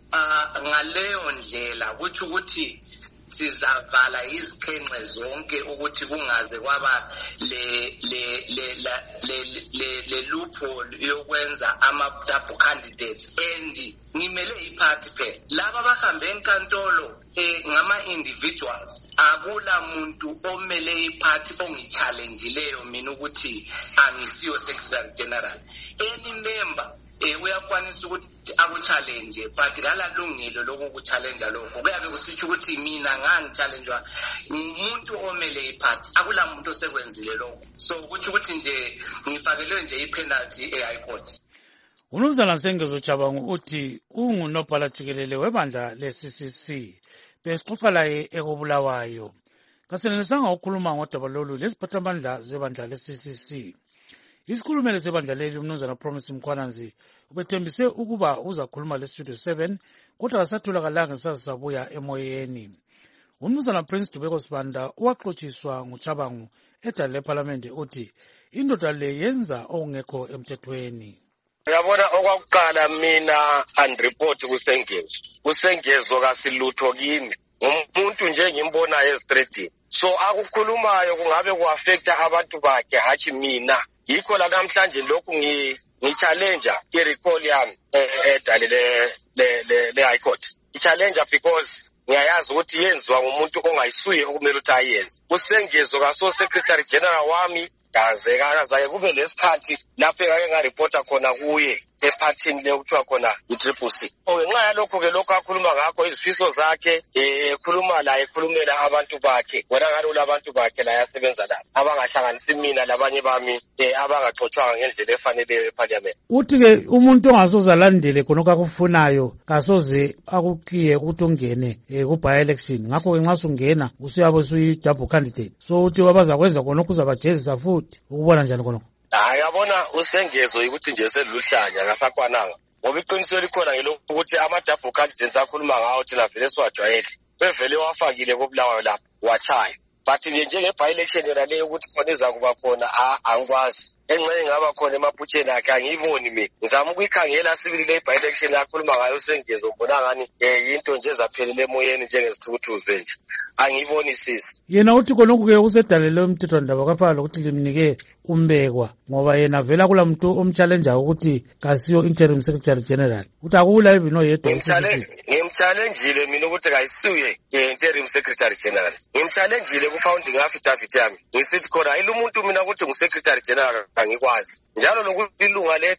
uh, ngaleyo ndlela kuthi ukuthi sizavala izikhenxe zonke ukuthi kungaze kwaba le le le le le le loophole yokwenza ama double candidates. And ngimele iparty phela laba bahambe enkantolo eh ngama individuals, akula muntu omele iparty ongichallengeeleyo mina ukuthi angisiyo secretary general. Any member eh uyakwanisa ukuthi akuchallenge, but kalalungelo lokukuchallenge lokho kuyabe kusitsho ukuthi mina ngangichallengewa umuntu omele iparty, akula muntu osekwenzile lokho. So kuthi ukuthi nje ngifakelwe nje ipenalty e-high court. Umnumzana Sengezo Chabangu uthi ungunobhala jikelele webandla le-C C C besixoxa laye ekobulawayo. Kasenelisanga ukukhuluma ngodaba lolu lesiphathamandla zebandla le-C C C. Isikhulumeli sebandla leli umnumzana Promise Mkhwananzi ubethembise ukuba uzakhuluma le-Studio seven kodwa kasatholakala sabuya emoyeni. Umnumzana Prince Dubeko Sibanda uwaxotshiswa nguChabangu edale leParliament uthi indoda le yenza okungekho emthethweni. Uyabona okwakuqala mina unreport kuSengezo. kuSengezo kasilutho kimi. Umuntu nje ngimbona ezitreetini. So akukhulumayo kungabe kuaffecta abantu bakhe hathi mina. Yikho la namhlanje lokhu ngi ngi-challenge i-recall yami edale le le le high court. I-challenge because ngiyayazi ukuthi yenziwa ngumuntu ongayisuye okumele ukuthi ayenze. kuSengezo kaso secretary general wami kaze kazaye kube lesikhathi lapho eke ngareporta khona kuye ephathini le kuthiwa khona i-Triple C. Ngenxa yalokho ke lokho akhuluma ngakho izifiso zakhe ekhuluma la ekhulumela abantu bakhe wena ngalo abantu bakhe la yasebenza la abangahlanganisi mina labanye bami abangaxoxwanga ngendlela efanele eParliament. Uthi ke umuntu ongasoze alandele khonokho akufunayo kasoze akukiye ukuthi ungene ku by election, ngakho ke nxa sungena usuyabe usuyi double candidate. So uthi wabazakwenza khonokho uzabajezisa futhi ukubona njani khonokho? Hayi yabona uSengezo ukuthi nje seliluhlanya ngasakwananga ngoba iqiniso likhona ngelokho ukuthi ama double candidates akhuluma ngawo thina vele siwajwayele bevele wafakile kobulawayo lapha wachaya, but nje njenge by election yona leyo ukuthi khona izakuba khona angikwazi engxe ngaba khona emaphutsheni akhe angiyiboni mina. Ngizama ukuyikhangela sibili le by election akhuluma ngayo uSengezo mbona ngani eh into nje ezaphelele emoyeni njengezithuthuze nje angiyiboni sisi. Yena uthi khonokho ke usedalele umthethwandaba kwafana lokuthi limnike umbekwa ngoba yena vela kula muntu omchallenge ukuthi kasiyo interim secretary general uthi akula even oyedwa. Ngimchallenge mina ukuthi kayisuye interim secretary general. Ngimchallenge ku founding affidavit yami ngisithi khona ilumuntu mina ukuthi ngu-secretary general angikwazi, njalo lokuthi ilunga le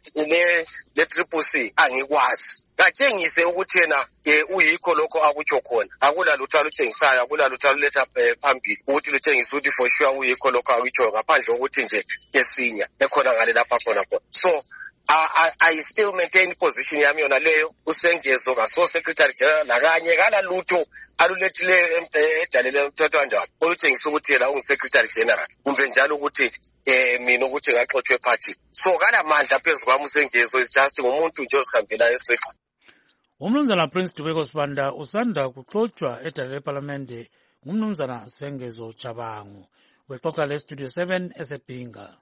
le Triple C angikwazi. Katshengise ukuthi yena uyikho lokho akutsho khona, akula lutho alutshengisayo, akula lutho aluletha phambili ukuthi lutshengise ukuthi for sure uyikho lokho akutsho ngaphandle ukuthi nje esinya ekhona ngale lapha khona khona. So I, I still maintain position yami yona leyo. uSengezo kaso secretary general nakanye kala lutho alulethile edalele umthethwandaba olutshengisa ukuthi yena ungu-secretary general kumbe njalo ukuthi eh mina ukuthi ngaxoxwe party. So kana mandla phezulu kwami uSengezo is just ngumuntu nje osihambela estraight. Umnumzana Prince Dubeko Sibanda usanda kuxoxwa edale leParliament ngumnumzana Sengezo Chabangu wexoxa le-Studio seven esebhinga.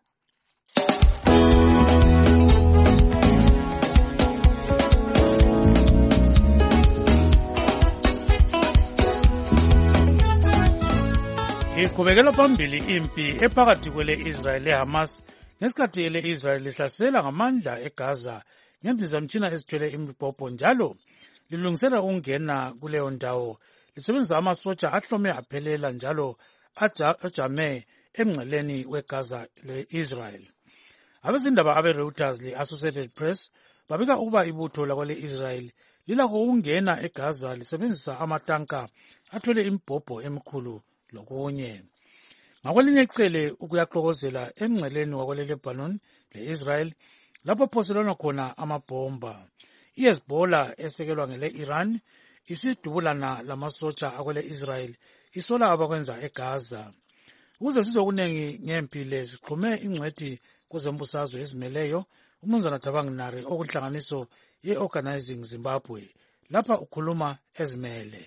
Iqhubekela phambili impi ephakathi kwele-Israel le-Hamas ngesikhathi ele-Israel lihlasela ngamandla eGaza ngendizamtshina ezithwele imibhobho njalo lilungisela ukungena kuleyo ndawo lisebenzisa amasotsha ahlome aphelela njalo ajame emngceleni weGaza le-Israel. Abezindaba abe-Reuters le-Associated Press babika ukuba ibutho lakwele-Israel lilakho ukungena eGaza lisebenzisa amatanka athwele imibhobho emikhulu lokunye. Ngakwelinye icele ukuyaxokozela emngceleni wakwele-Lebanon le-Israel lapho phoselwana khona amabhomba. I-Hezbollah esekelwa ngele-Iran isidubulana lamasotsha akwele-Israel isola abakwenza eGaza. Ukuze sizokunengi ngempi le sixhume ingcwethi kwezembusazwe ezimeleyo umnumzana Thabang Nare okunhlanganiso ye-Organizing Zimbabwe lapha ukhuluma ezimele.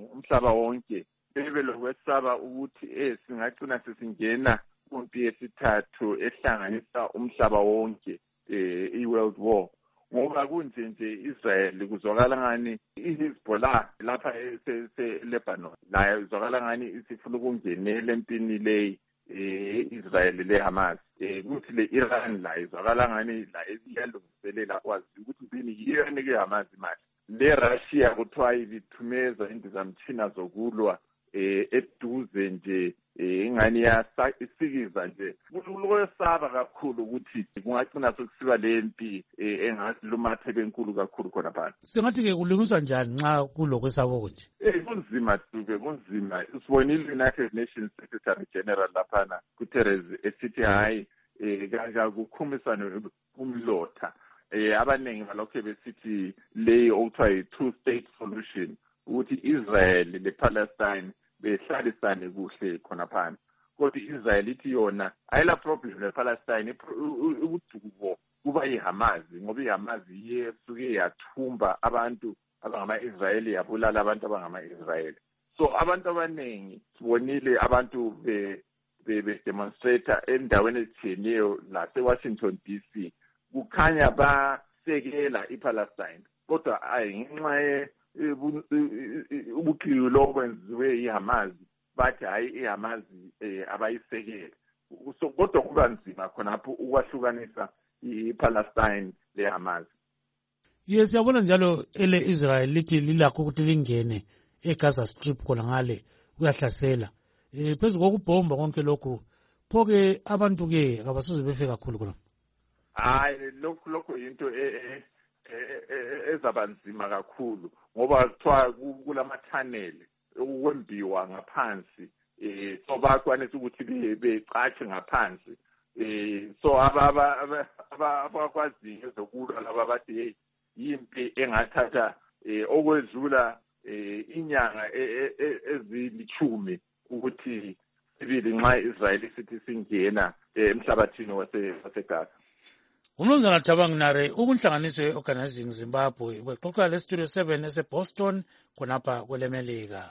umhlaba wonke bebe lokwesaba ukuthi eh singagcina sesingena kumpi yesithathu ehlanganisa umhlaba wonke eh i-World War. Ngoba kunje nje Israel kuzwakala ngani iHezbollah lapha eSe-Lebanon la kuzwakala ngani isifuna ukungenela empini le Israel le Hamas eh kuthi le Iran la izwakala ngani la iyalungiselela kwazi ukuthi bini yiyo enike Hamas imali. Le Russia kuthiwa ibithumeza indizamthina zokulwa eh eduze nje ingani yasikiza nje kulokesaba kakhulu ukuthi kungagcina sokusiba lempi engasilumathe benkulu kakhulu khona phansi. Singathi ke kulungiswa njani nxa kulokwesaba konje? Eh kunzima Dube kunzima. Sibonile United Nations Secretary General laphana kuTherese esithi hayi eh kanga kukhumisana umlotha. Eh abaningi balokho besithi le okuthiwa i-two state solution ukuthi Israel lePalestine behlalisane kuhle khona phansi. Kodwa iIsrael ithi yona ayila problem lePalestine ubudubo kuba iHamas ngoba iHamas iye suke yathumba abantu abangama-Israyeli yabulala abantu abangama-Israyeli. So abantu abaningi sibonile abantu be be demonstrate endaweni ezitshiyeneyo la eWashington D C kukhanya basekela iPalestine kodwa ayi ngenxa ubuqili lokwenziwe iHamas bathi hayi iHamas abayisekele. So kodwa kuba nzima khonapho ukwahlukanisa iPalestine leHamas. Yes, siyabona njalo ele Israel lithi lilakho ukuthi lingene eGaza Strip khona ngale kuyahlasela. Eh phezu kokubhomba konke lokhu phoke abantu ke abasuze befe kakhulu khona. Hayi lokho lokho into eh ezabanzima kakhulu ngoba kuthiwa kulama-tunnel ukwembiwa ngaphansi eh so bakwanisa ukuthi becatshe ngaphansi eh so abakwaziyo ezokulwa laba bathi hey yimpi engathatha okwedlula inyanga ezilithumi ukuthi sibili nxa Israel sithi singena emhlabathini waseGaza. Umnumzana Thabang Nare ukunhlanganiso Organizing Zimbabwe bexoxa le Studio seven eseBoston khonapha kwelemelika.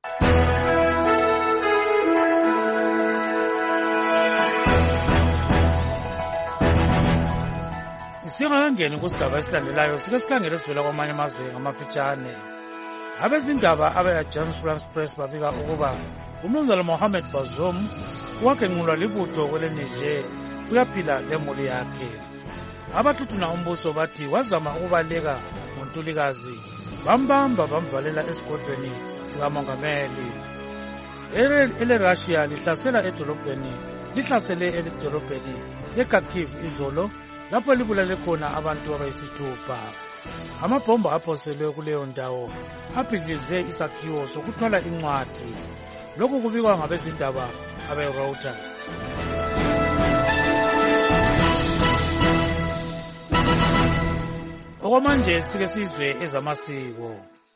Singakangeni kusigaba esilandelayo sike sikhangele sivela kwamanye amazwe ngamafitshane. Abezindaba abe-Agence France Press babika ukuba umnumzana Mohamed Bazoum wakenqulwa libutho kweleNiger uyaphila lemuli yakhe. Abathuthuna umbuso bathi wazama ukubaleka ngontulikazi bambamba bamvalela esigodlweni sikamongameli. Ele Russia lihlasela edolobheni lihlasele edolobheni leKharkiv izolo lapho libulale khona abantu abayisithupha. Amabhomba aphoselwe kuleyo ndawo aphikilize isakhiwo sokuthwala incwadi. Lokhu kubikwa ngabezindaba abe-Reuters. Okwamanje sike sizwe ezamasiko.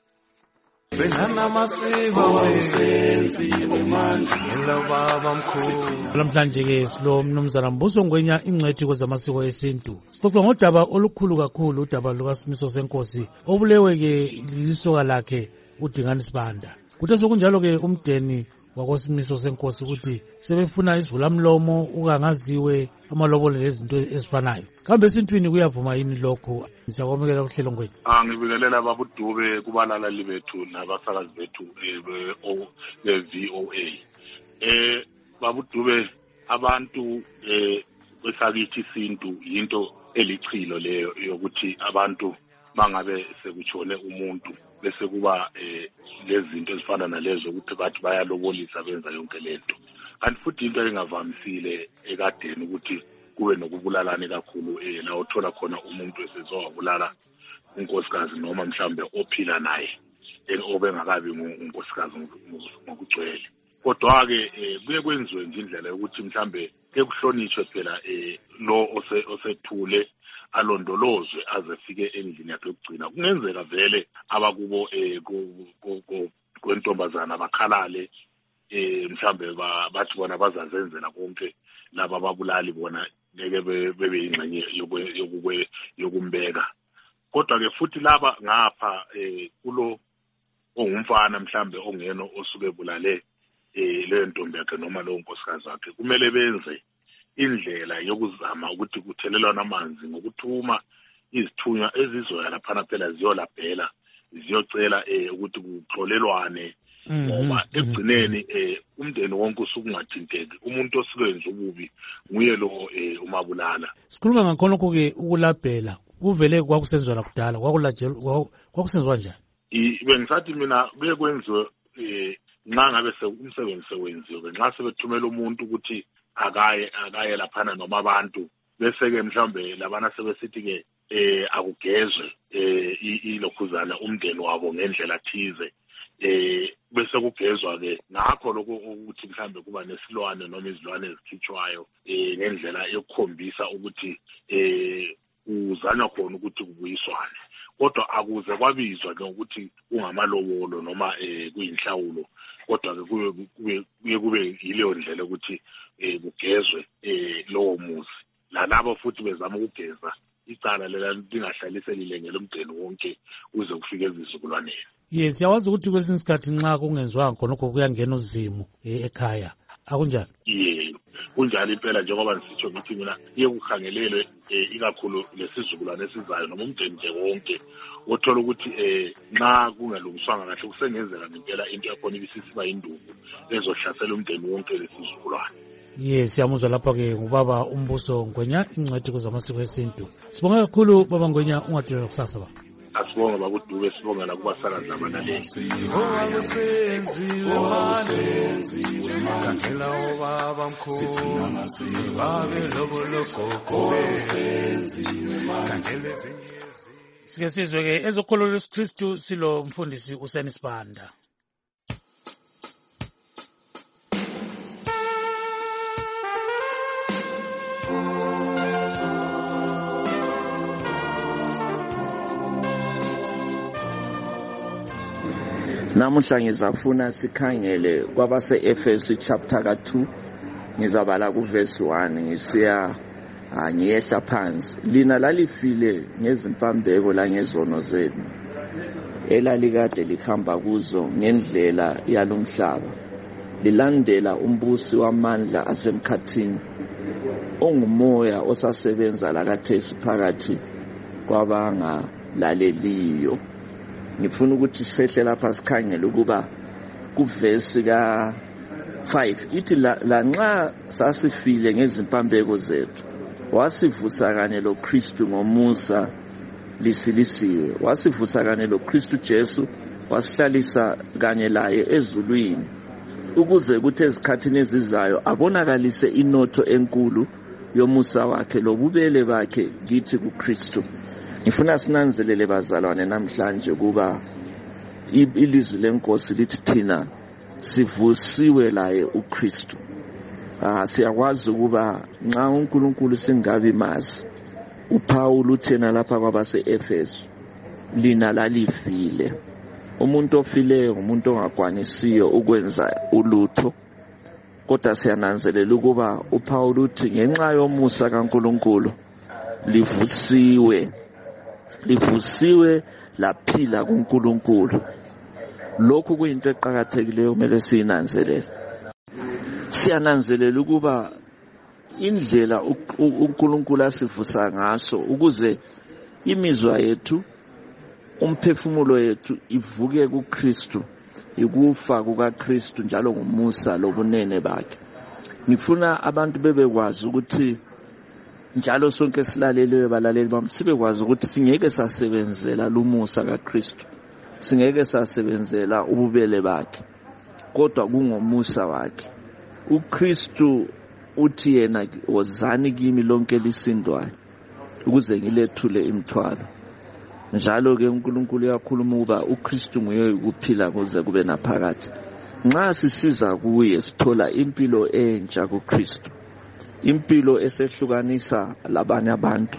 Namhlanje ke silo mnumzana Mbuso Ngwenya ingcwethi kwezamasiko esintu. Sixoxa ngodaba olukhulu kakhulu udaba lukaSimiso Senkosi obulewe ke lisoka lakhe uDingani Sibanda. Kuthe sokunjalo ke umdeni wakoSimiso Senkosi ukuthi sebefuna isivulamlomo ukangaziwe amalobolo lezinto ezifanayo. Kambe esintwini kuyavuma yini lokho? Siyakwamukela kuhlelo ngwethu. Ah ngibikelela babudube kubalala libethu nabasakazi bethu be-V O A. Eh babudube abantu eh besakithi isintu into elichilo leyo yokuthi abantu bangabe sekutshone umuntu bese kuba eh lezinto ezifana nalezo ukuthi bathi bayalobolisa benza yonke lento. Kanti futhi into engavamisile ekadeni ukuthi kube nokubulalana kakhulu eh la uthola khona umuntu esezowabulala unkosikazi noma mhlambe ophila naye obengakabi unkosikazi ngokugcwele. Kodwa ke kuye kwenziwe indlela yokuthi mhlambe ekuhlonishwe phela eh lo osethule alondolozwe aze fike endlini yakhe yokugcina. Kungenzeka vele abakubo eh kwentombazana bakhalale eh mhlambe bathi bona bazazenzela konke laba babulali bona ngeke bebe ingxenye yokwe yokumbeka. Kodwa ke futhi laba ngapha eh kulo ongumfana mhlambe ongeno osuke bulale eh leyo ntombi yakhe noma lowo nkosikazi wakhe kumele benze indlela yokuzama ukuthi kuthelelwana amanzi ngokuthuma izithunywa ezizoya laphana phela ziyolabhela ziyocela eh ukuthi kuxolelwane ngoba ekugcineni eh umndeni wonke usukungathinteki umuntu osikwenza ububi nguye lo eh umabulala. Sikhuluma ngakhona ke ukulabhela kuvele kwakusenziwa lakudala kwakulajelwa kwakusenziwa njani? Bengisathi mina kuye kwenziwe eh nxa ngabe umsebenzi sewenziwe nxa sebethumela umuntu ukuthi akaye akaye laphana noma abantu bese ke mhlambe labana sebesithi ke eh akugezwe eh ilokhuzana umndeni wabo ngendlela thize eh bese kugezwa ke ngakho lokho ukuthi mhlambe kuba nesilwane noma izilwane ezikhitshwayo eh ngendlela yokukhombisa ukuthi eh uzanywa khona ukuthi kubuyiswane kodwa akuze kwabizwa ke ukuthi ungamalobolo noma eh kuyinhlawulo kodwa ke kube kube kube yileyo ndlela ukuthi eh kugezwe eh lowo muzi lalabo futhi bezama ukugeza icala lela lingahlaliselile ngelomdeni wonke uze kufike izizukulwaneni. Yes, yawazi ukuthi kwesinye isikhathi nxa kungenzwanga khona lokho kuyangena uzimu ekhaya akunjalo? Yeah, kunjalo impela njengoba ngisitsho ngithi mina iye kukhangelelwe ikakhulu lesizukulwane esizayo noma umndeni nje wonke othola ukuthi eh nxa kungalungiswanga kahle kusengenzeka ngempela into yakhona ibisisiba induku ezohlasela umndeni wonke lesizukulwane. Yes, siyamuzwa lapha ke ngubaba uMbuso Ngwenya ingcwethi kuzamasiko esintu. Sibonga kakhulu baba Ngwenya ungadlula kusasa ba. Asibonga babuDube sibonga nakubasakazi abalaleli. Sike sizwe ke ezokholo lweSikristu silo mfundisi uSeni Sibanda. Namuhla ngizafuna sikhangele kwabase Efesu chapter ka two ngizabala ku verse one ngisiya ngiyehla phansi. Lina lalifile ngezimpambeko la ngezono zenu elalikade likhamba kuzo ngendlela yalomhlaba lilandela umbusi wamandla asemkhathini ongumoya osasebenza lakathesi phakathi kwabanga laleliyo. Ngifuna ukuthi sehle lapha sikhangele ukuba kuvesi ka five ithi la nxa sasifile ngezimpambeko zethu wasivusa kanye lo Kristu ngomusa lisilisiwe wasivusa kanye lo Kristu Jesu wasihlalisa kanye laye ezulwini ukuze kuthi ezikhathini ezizayo abonakalise inotho enkulu yomusa wakhe lobubele bakhe kithi kuKristu. Ngifuna sinanzelele bazalwane namhlanje kuba ilizwi lenkosi lithi thina sivusiwe laye uKristu. Ah siyakwazi ukuba nxa uNkulunkulu singabi mazi uPaul uthena lapha kwabase Efesu lina lalifile. Umuntu ofileyo umuntu ongakwanisiyo ukwenza ulutho kodwa siyananzelela ukuba uPaul uthi ngenxa yomusa kaNkulunkulu livusiwe livusiwe laphila kuNkulunkulu. Lokhu kuyinto eqhakathekileyo kumele siyinanzelele. Siyananzelela ukuba indlela uNkulunkulu asivusa ngaso ukuze imizwa yethu umphefumulo yethu ivuke kuKristu ikufa kukaKristu njalo ngumusa lobunene bakhe. Ngifuna abantu bebekwazi ukuthi njalo sonke silaleleyo balaleli bami sibekwazi ukuthi singeke sasebenzela lumusa kaKristu singeke sasebenzela ububele bakhe kodwa kungomusa wakhe. uKristu uthi yena wozani kimi lonke lisindwayo ukuze ngilethule imithwalo. Njalo ke uNkulunkulu uyakhuluma uba uKristu nguye ukuphila kuze kube naphakade. Nxa sisiza kuye sithola impilo entsha kuKristu, impilo esehlukanisa labanye abantu.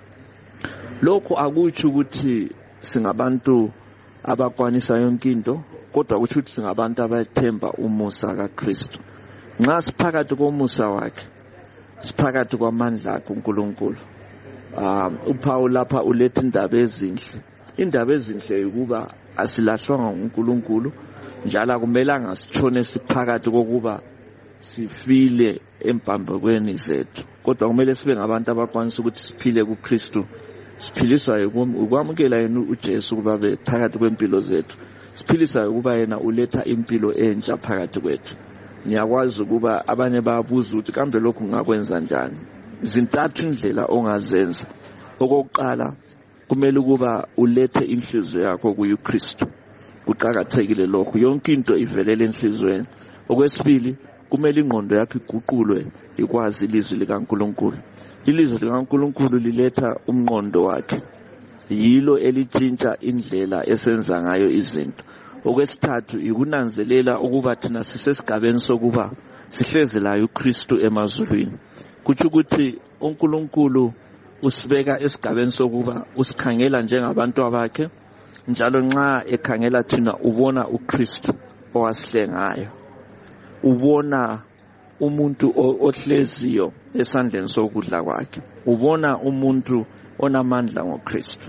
Lokho akuthi ukuthi singabantu abakwanisa yonke into kodwa ukuthi ukuthi singabantu abathemba umusa kaKristu. Nxa siphakathi komusa wakhe siphakathi kwamandla akhe uNkulunkulu. Um uPaul lapha uletha indaba ezinhle. Indaba ezinhle ukuba asilahlwanga uNkulunkulu njalo akumelanga sitshone siphakathi kokuba sifile empambekweni zethu, kodwa kumele sibe ngabantu abakwanisa ukuthi siphile kuKristu, siphiliswa ukwamukela yena uJesu kuba phakathi kwempilo zethu, siphiliswa ukuba yena uletha impilo entsha phakathi kwethu. Ngiyakwazi ukuba abanye bayabuza ukuthi kambe lokhu ngakwenza njani. Zintathu indlela ongazenza. Okokuqala, kumele ukuba ulethe inhliziyo yakho kuYekristu. Kuqhakathekile lokho, yonke into ivelele enhlizweni. Okwesibili, kumele ingqondo yakho iguqulwe ikwazi ilizwi likaNkulunkulu. Ilizwi likaNkulunkulu liletha umqondo wakhe, yilo elitshintsha indlela esenza ngayo izinto. Okwesithathu, ikunanzelela ukuba thina sisesigabeni sokuba sihlezi layo uKristu emazulwini. Kuthi ukuthi uNkulunkulu usibeka esigabeni sokuba usikhangela njengabantu abakhe, njalo nxa ekhangela thina ubona uKristu owasihlengayo, ubona umuntu ohleziyo esandleni sokudla kwakhe, ubona umuntu onamandla ngoKristu.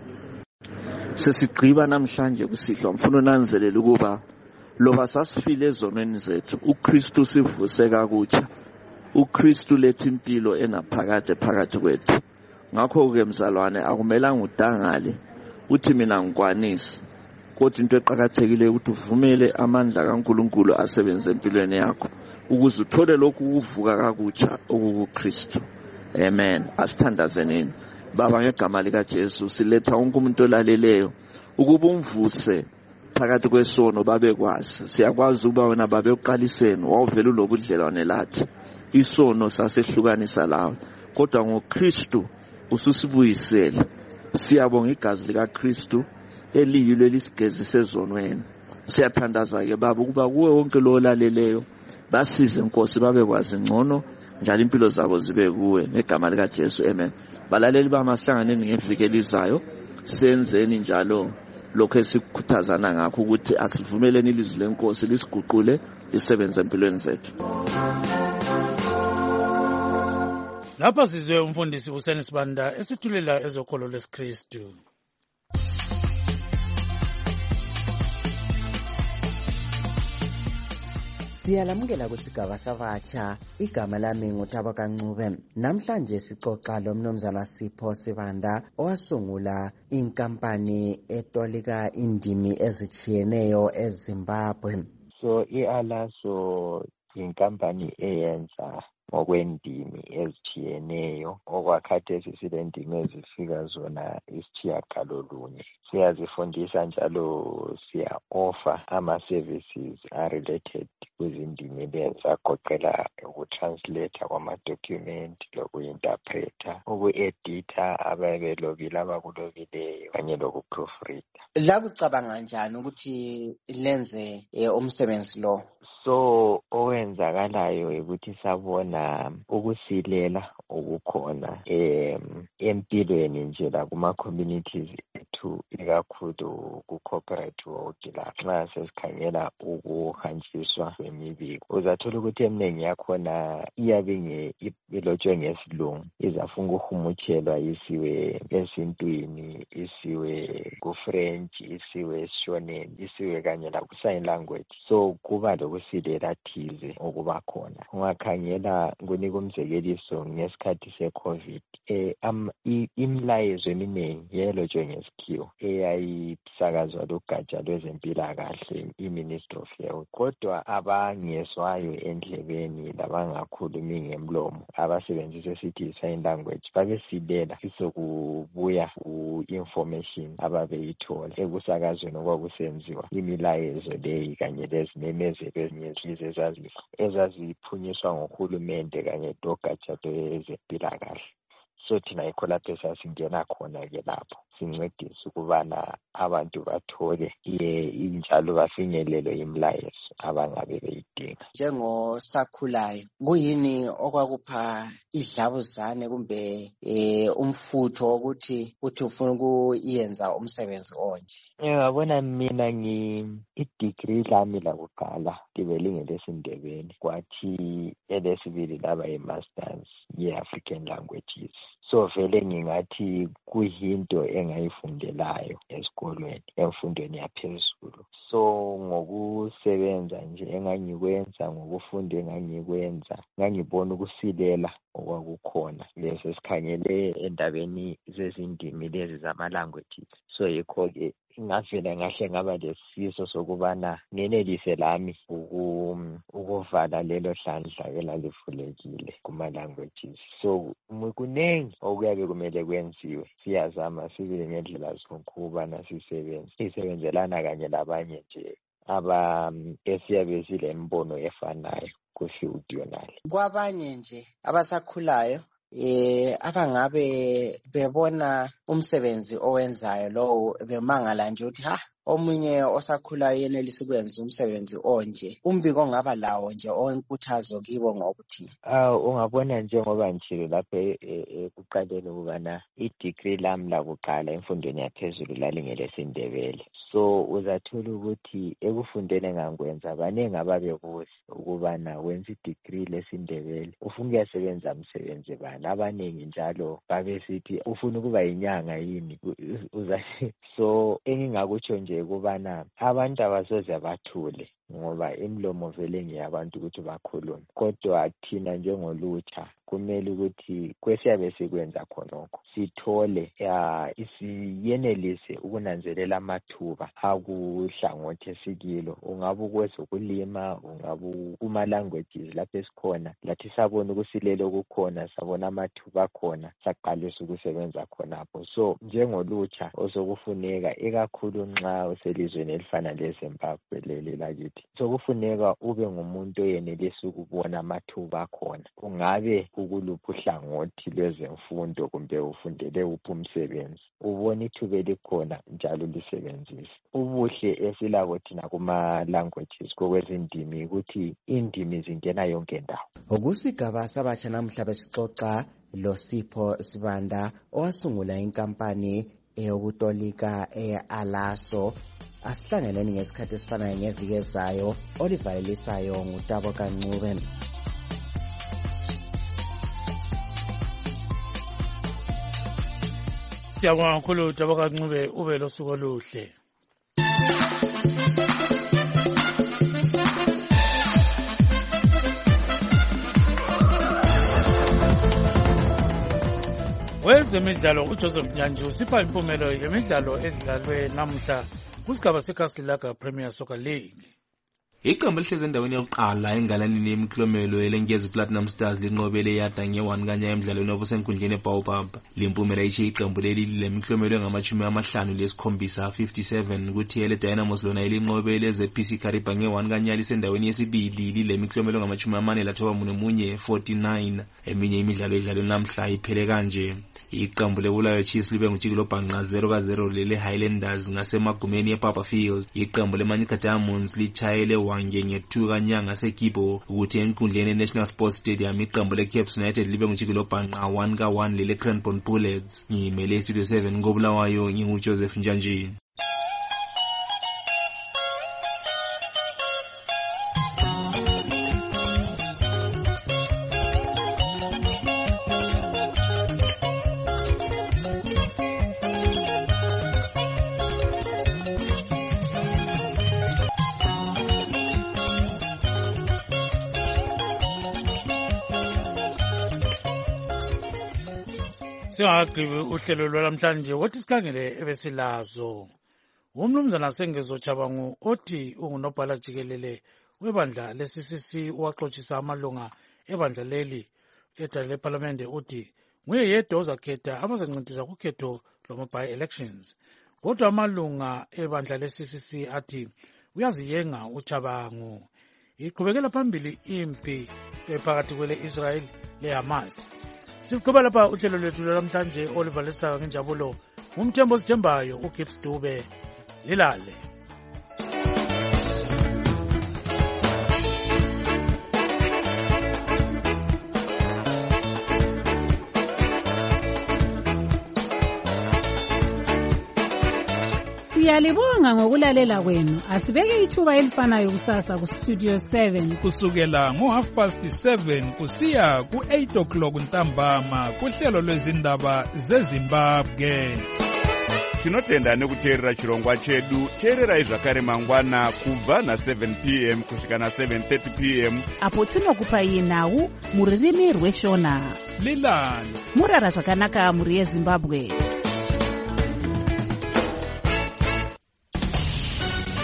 Sesigqiba namhlanje kusihlwa mfuna unanzelela ukuba loba sasifile ezonweni zethu, uKristu sivuse kakutsha. uKristu letha impilo enaphakade phakathi kwethu. Ngakho ke mzalwane, akumelanga udangale uthi mina ngikwanisi, kodwa into eqhakathekile ukuthi uvumele amandla kaNkulunkulu asebenze empilweni yakho ukuze uthole lokhu ukuvuka kakutsha okuKristu. Amen. Asithandazeni Baba, ngegama likaJesu siletha wonke umuntu olaleleyo ukuba umvuse phakathi kwesono babekwazi. Siyakwazi ukuba wena babe uqaliseni wawuvela ulobudlelwane lathi, isono sasehlukanisa lawe, kodwa ngoKristu ususibuyisela. Siyabonga igazi likaKristu eliyilo elisigezise ezonweni. Siyathandaza ke Baba ukuba kuwe wonke lo olaleleyo basize Nkosi babekwazi ngcono njalo impilo zabo zibe kuwe ngegama likaJesu. Amen. Balaleli bamasihlanganeni ngevikelizayo, senzeni njalo lokho esikhuthazana ngakho ukuthi asivumeleni ilizwi lenkosi lisiguqule lisebenze empilweni zethu. Lapha sizwe umfundisi uSeni Sibanda esithulela ezokholo lesiKristu. Siyalamukela kusigaba sabatsha. Igama lami nguThabo Kancube. Namhlanje sixoxa lo mnumzana Sipho Sibanda owasungula inkampani etolika indimi ezitshiyeneyo eZimbabwe. So iAlaso inkampani eyenza ngokwendimi ezitshiyeneyo, okwakhathesi silendimi ezifika zona isitshiyagalolunye. Siyazifundisa njalo siya offer ama-services are-related kwizindimi lezi, agoqela ukutranslate kwama-document, loku-interpreta, uku-edita ababelobile abakulobileyo kanye loku-proofreada. La kucabanga njani ukuthi lenze umsebenzi lo? So owenzakalayo ukuthi sabona ukusilela okukhona em empilweni nje la kuma communities ethu, ikakhulu ku corporate world la nxa sesikhangela ukuhanjiswa kwemibiko, uzathola ukuthi eminingi yakhona iyabe ilotshwe ngesilungu, izafuna ukuhumutshelwa isiwe esintwini, isiwe ku French, isiwe esishoneni, isiwe kanye la ku sign language. So kuba lokusilela thize okuba khona. Ungakhangela kunika umzekeliso ngesikhathi se-COVID, eh am imlayezo eminingi yelotshwe ngesikhiwo eyayisakazwa lugatsha lwezempilakahle, i-Ministry of Health, kodwa abangezwayo endlebeni labangakhulumi ngemlomo abasebenzisa esithi sign language babesilela isokubuya ku-information ababeyithola ekusakazweni okwakusenziwa imilayezo leyi kanye lezimemezelo ezinye ezaziphunyiswa ngohulumende kanye logatsha lwezempilakahle. So thina yikho lapho esasingena khona-ke lapho sincedisa ukubana abantu bathole injalo bafinyelele imlayezo abangabe beyidinga. Njengosakhulayo, kuyini okwakupha idlabuzane kumbe eh umfutho wokuthi uthi ufuna ukuyenza umsebenzi onje? Ngiyabona mina ngi i-degree lami lakuqala libelingeleSindebele, kwathi elesibili laba i-masters ye-African languages. so vele ngingathi kuyinto engayifundelayo esikolweni emfundweni yaphezulu. So ngokusebenza nje engangikwenza, ngokufunda engangikwenza, ngangibona ukusilela okwakukhona lesi sikhangele endabeni zezindimi lezi zama-languages. So yikho-ke ngavela ngahle ngaba lesifiso sokubana ngenelise lami ukuvala lelo hlandla elalivulekile kuma-languages. So kuningi okuyabe kumele kwenziwe, siyazama sibile ngendlela zonke ukubana sisebenze sisebenzelana kanye labanye nje aba esiyabe sile mbono efanayo ku-field yonale. Kwabanye nje abasakhulayo eh abangabe bebona umsebenzi owenzayo lowo bemangala nje ukuthi ha omunye osakhulayo yenelisa ukwenza umsebenzi onje, umbiko ongaba lawo nje owenkuthazo kibo ngokuthi ah ungabona njengoba njalo lapha ekuqaleni ukubana i-degree lami lakuqala emfundweni yaphezulu lalingelesindebele. So uzathola ukuthi ekufundeni ngangikwenza baningi ababebuza ukubana wenza i-degree lesindebele ufuna ukuyasebenza umsebenzi bani. Abaningi njalo babesithi ufuna ukuba inyanga yini. So engingakutsho nje kubana abantu abasoze bathule ngoba imlomo vele ngiyabantu ukuthi bakhulume, kodwa thina njengolutsha kumele ukuthi kwesiyabe sikwenza khonokho sithole isiyenelise ukunanzelela amathuba akuhlangothi esikilo. Ungabe ukwezokulima, ungabe kuma-languages lapho esikhona lathi sabona ukusilela okukhona, sabona amathuba akhona, saqalisa ukusebenza khonapho. So njengolutsha osokufuneka ikakhulu nxa uselizweni elifana leZimbabwe leli lakithi, sokufuneka ube ngumuntu oyenelisa ukubona amathuba akhona. Ungabe ukuluphi uhlangothi lwezemfundo kumbe ufundele uphi umsebenzi, ubona ithuba elikhona njalo lisebenzise. Ubuhle esilabo thina kuma-languages kokwezindimi ukuthi indimi zingena yonke ndawo. Okusigaba sabatsha namhla besixoxa loSipho Sibanda owasungula inkampani eyokutolika e-Alaso. Asihlanganeni ngesikhathi esifanayo ngeviki ezayo. Olivalelisayo ngutabo Kancube. Siyabonga kakhulu Tabo Kancube, ube losuku oluhle. Wezemidlalo uJoseph Nyanji usipha impumelo yemidlalo edlalwe namhla kusigaba seKasilaga Premier Soccer League. Iqembu lihleze endaweni yokuqala engalanini yemiklomelo elenkezi Platinum Stars linqobele yada nge-one kanya emidlalweni obusenkundleni eBaobab. Limpumela ishiye iqembu leli lemiklomelo engamachumi amahlanu lesikhombisa fifty-seven kuthi ele Dynamos lona ilinqobele ze-P C Kariba nge-one kanya lisendaweni yesibili lile miklomelo engamachumi amane lathoba munye forty-nine. Eminye imidlalo edlalwe namhla iphele kanje. Iqembu leBulawayo Chiefs libe ngujikelo bhanqa zero ka zero lele Highlanders ngasemagumeni ePapa Field. Iqembu leManyika Diamonds lichayele wange nge-two kanyanga seKibo ukuthi enkundleni eNational Sports Stadium iqembu leCaps United libe ngujikelo bhanqa one ka one lele Cranbourne Bullets. Ngimele Studio seven ngoBulawayo nginguJoseph Njanji. Singaqhibi uhlelo lwalamhlanje wothi sikhangele ebesilazo. Umnumzana Sengezo Chabangu othi ungunobhala jikelele webandla le-C C C waxoxisa amalunga ebandla leli edala leParlamente uthi nguye yedwa ozakhetha abazancintisa kukhetho lwama-by elections. Kodwa amalunga ebandla le-C C C athi uyaziyenga uChabangu. Iqhubekela phambili impi phakathi kwele-Israel le-Hamas. Siqhubeka lapha uhlelo lwethu lwamhlanje olivalisa ngenjabulo ngumthembo osithembayo uGibbs Dube lilale. Siyalibonga ngokulalela kwenu. Asibeke ithuba elifanayo kusasa ku Studio seven kusukela ngo half past seven kusiya ku eight o'clock ntambama kuhlelo lwezindaba zeZimbabwe. Tinotenda nekuteerera chirongwa chedu. Teererai zvakare mangwana kubva na seven p m kusvika na seven thirty p m apo tinokupai nhau muririmi rweshona. Lilani murara zvakanaka muri yeZimbabwe.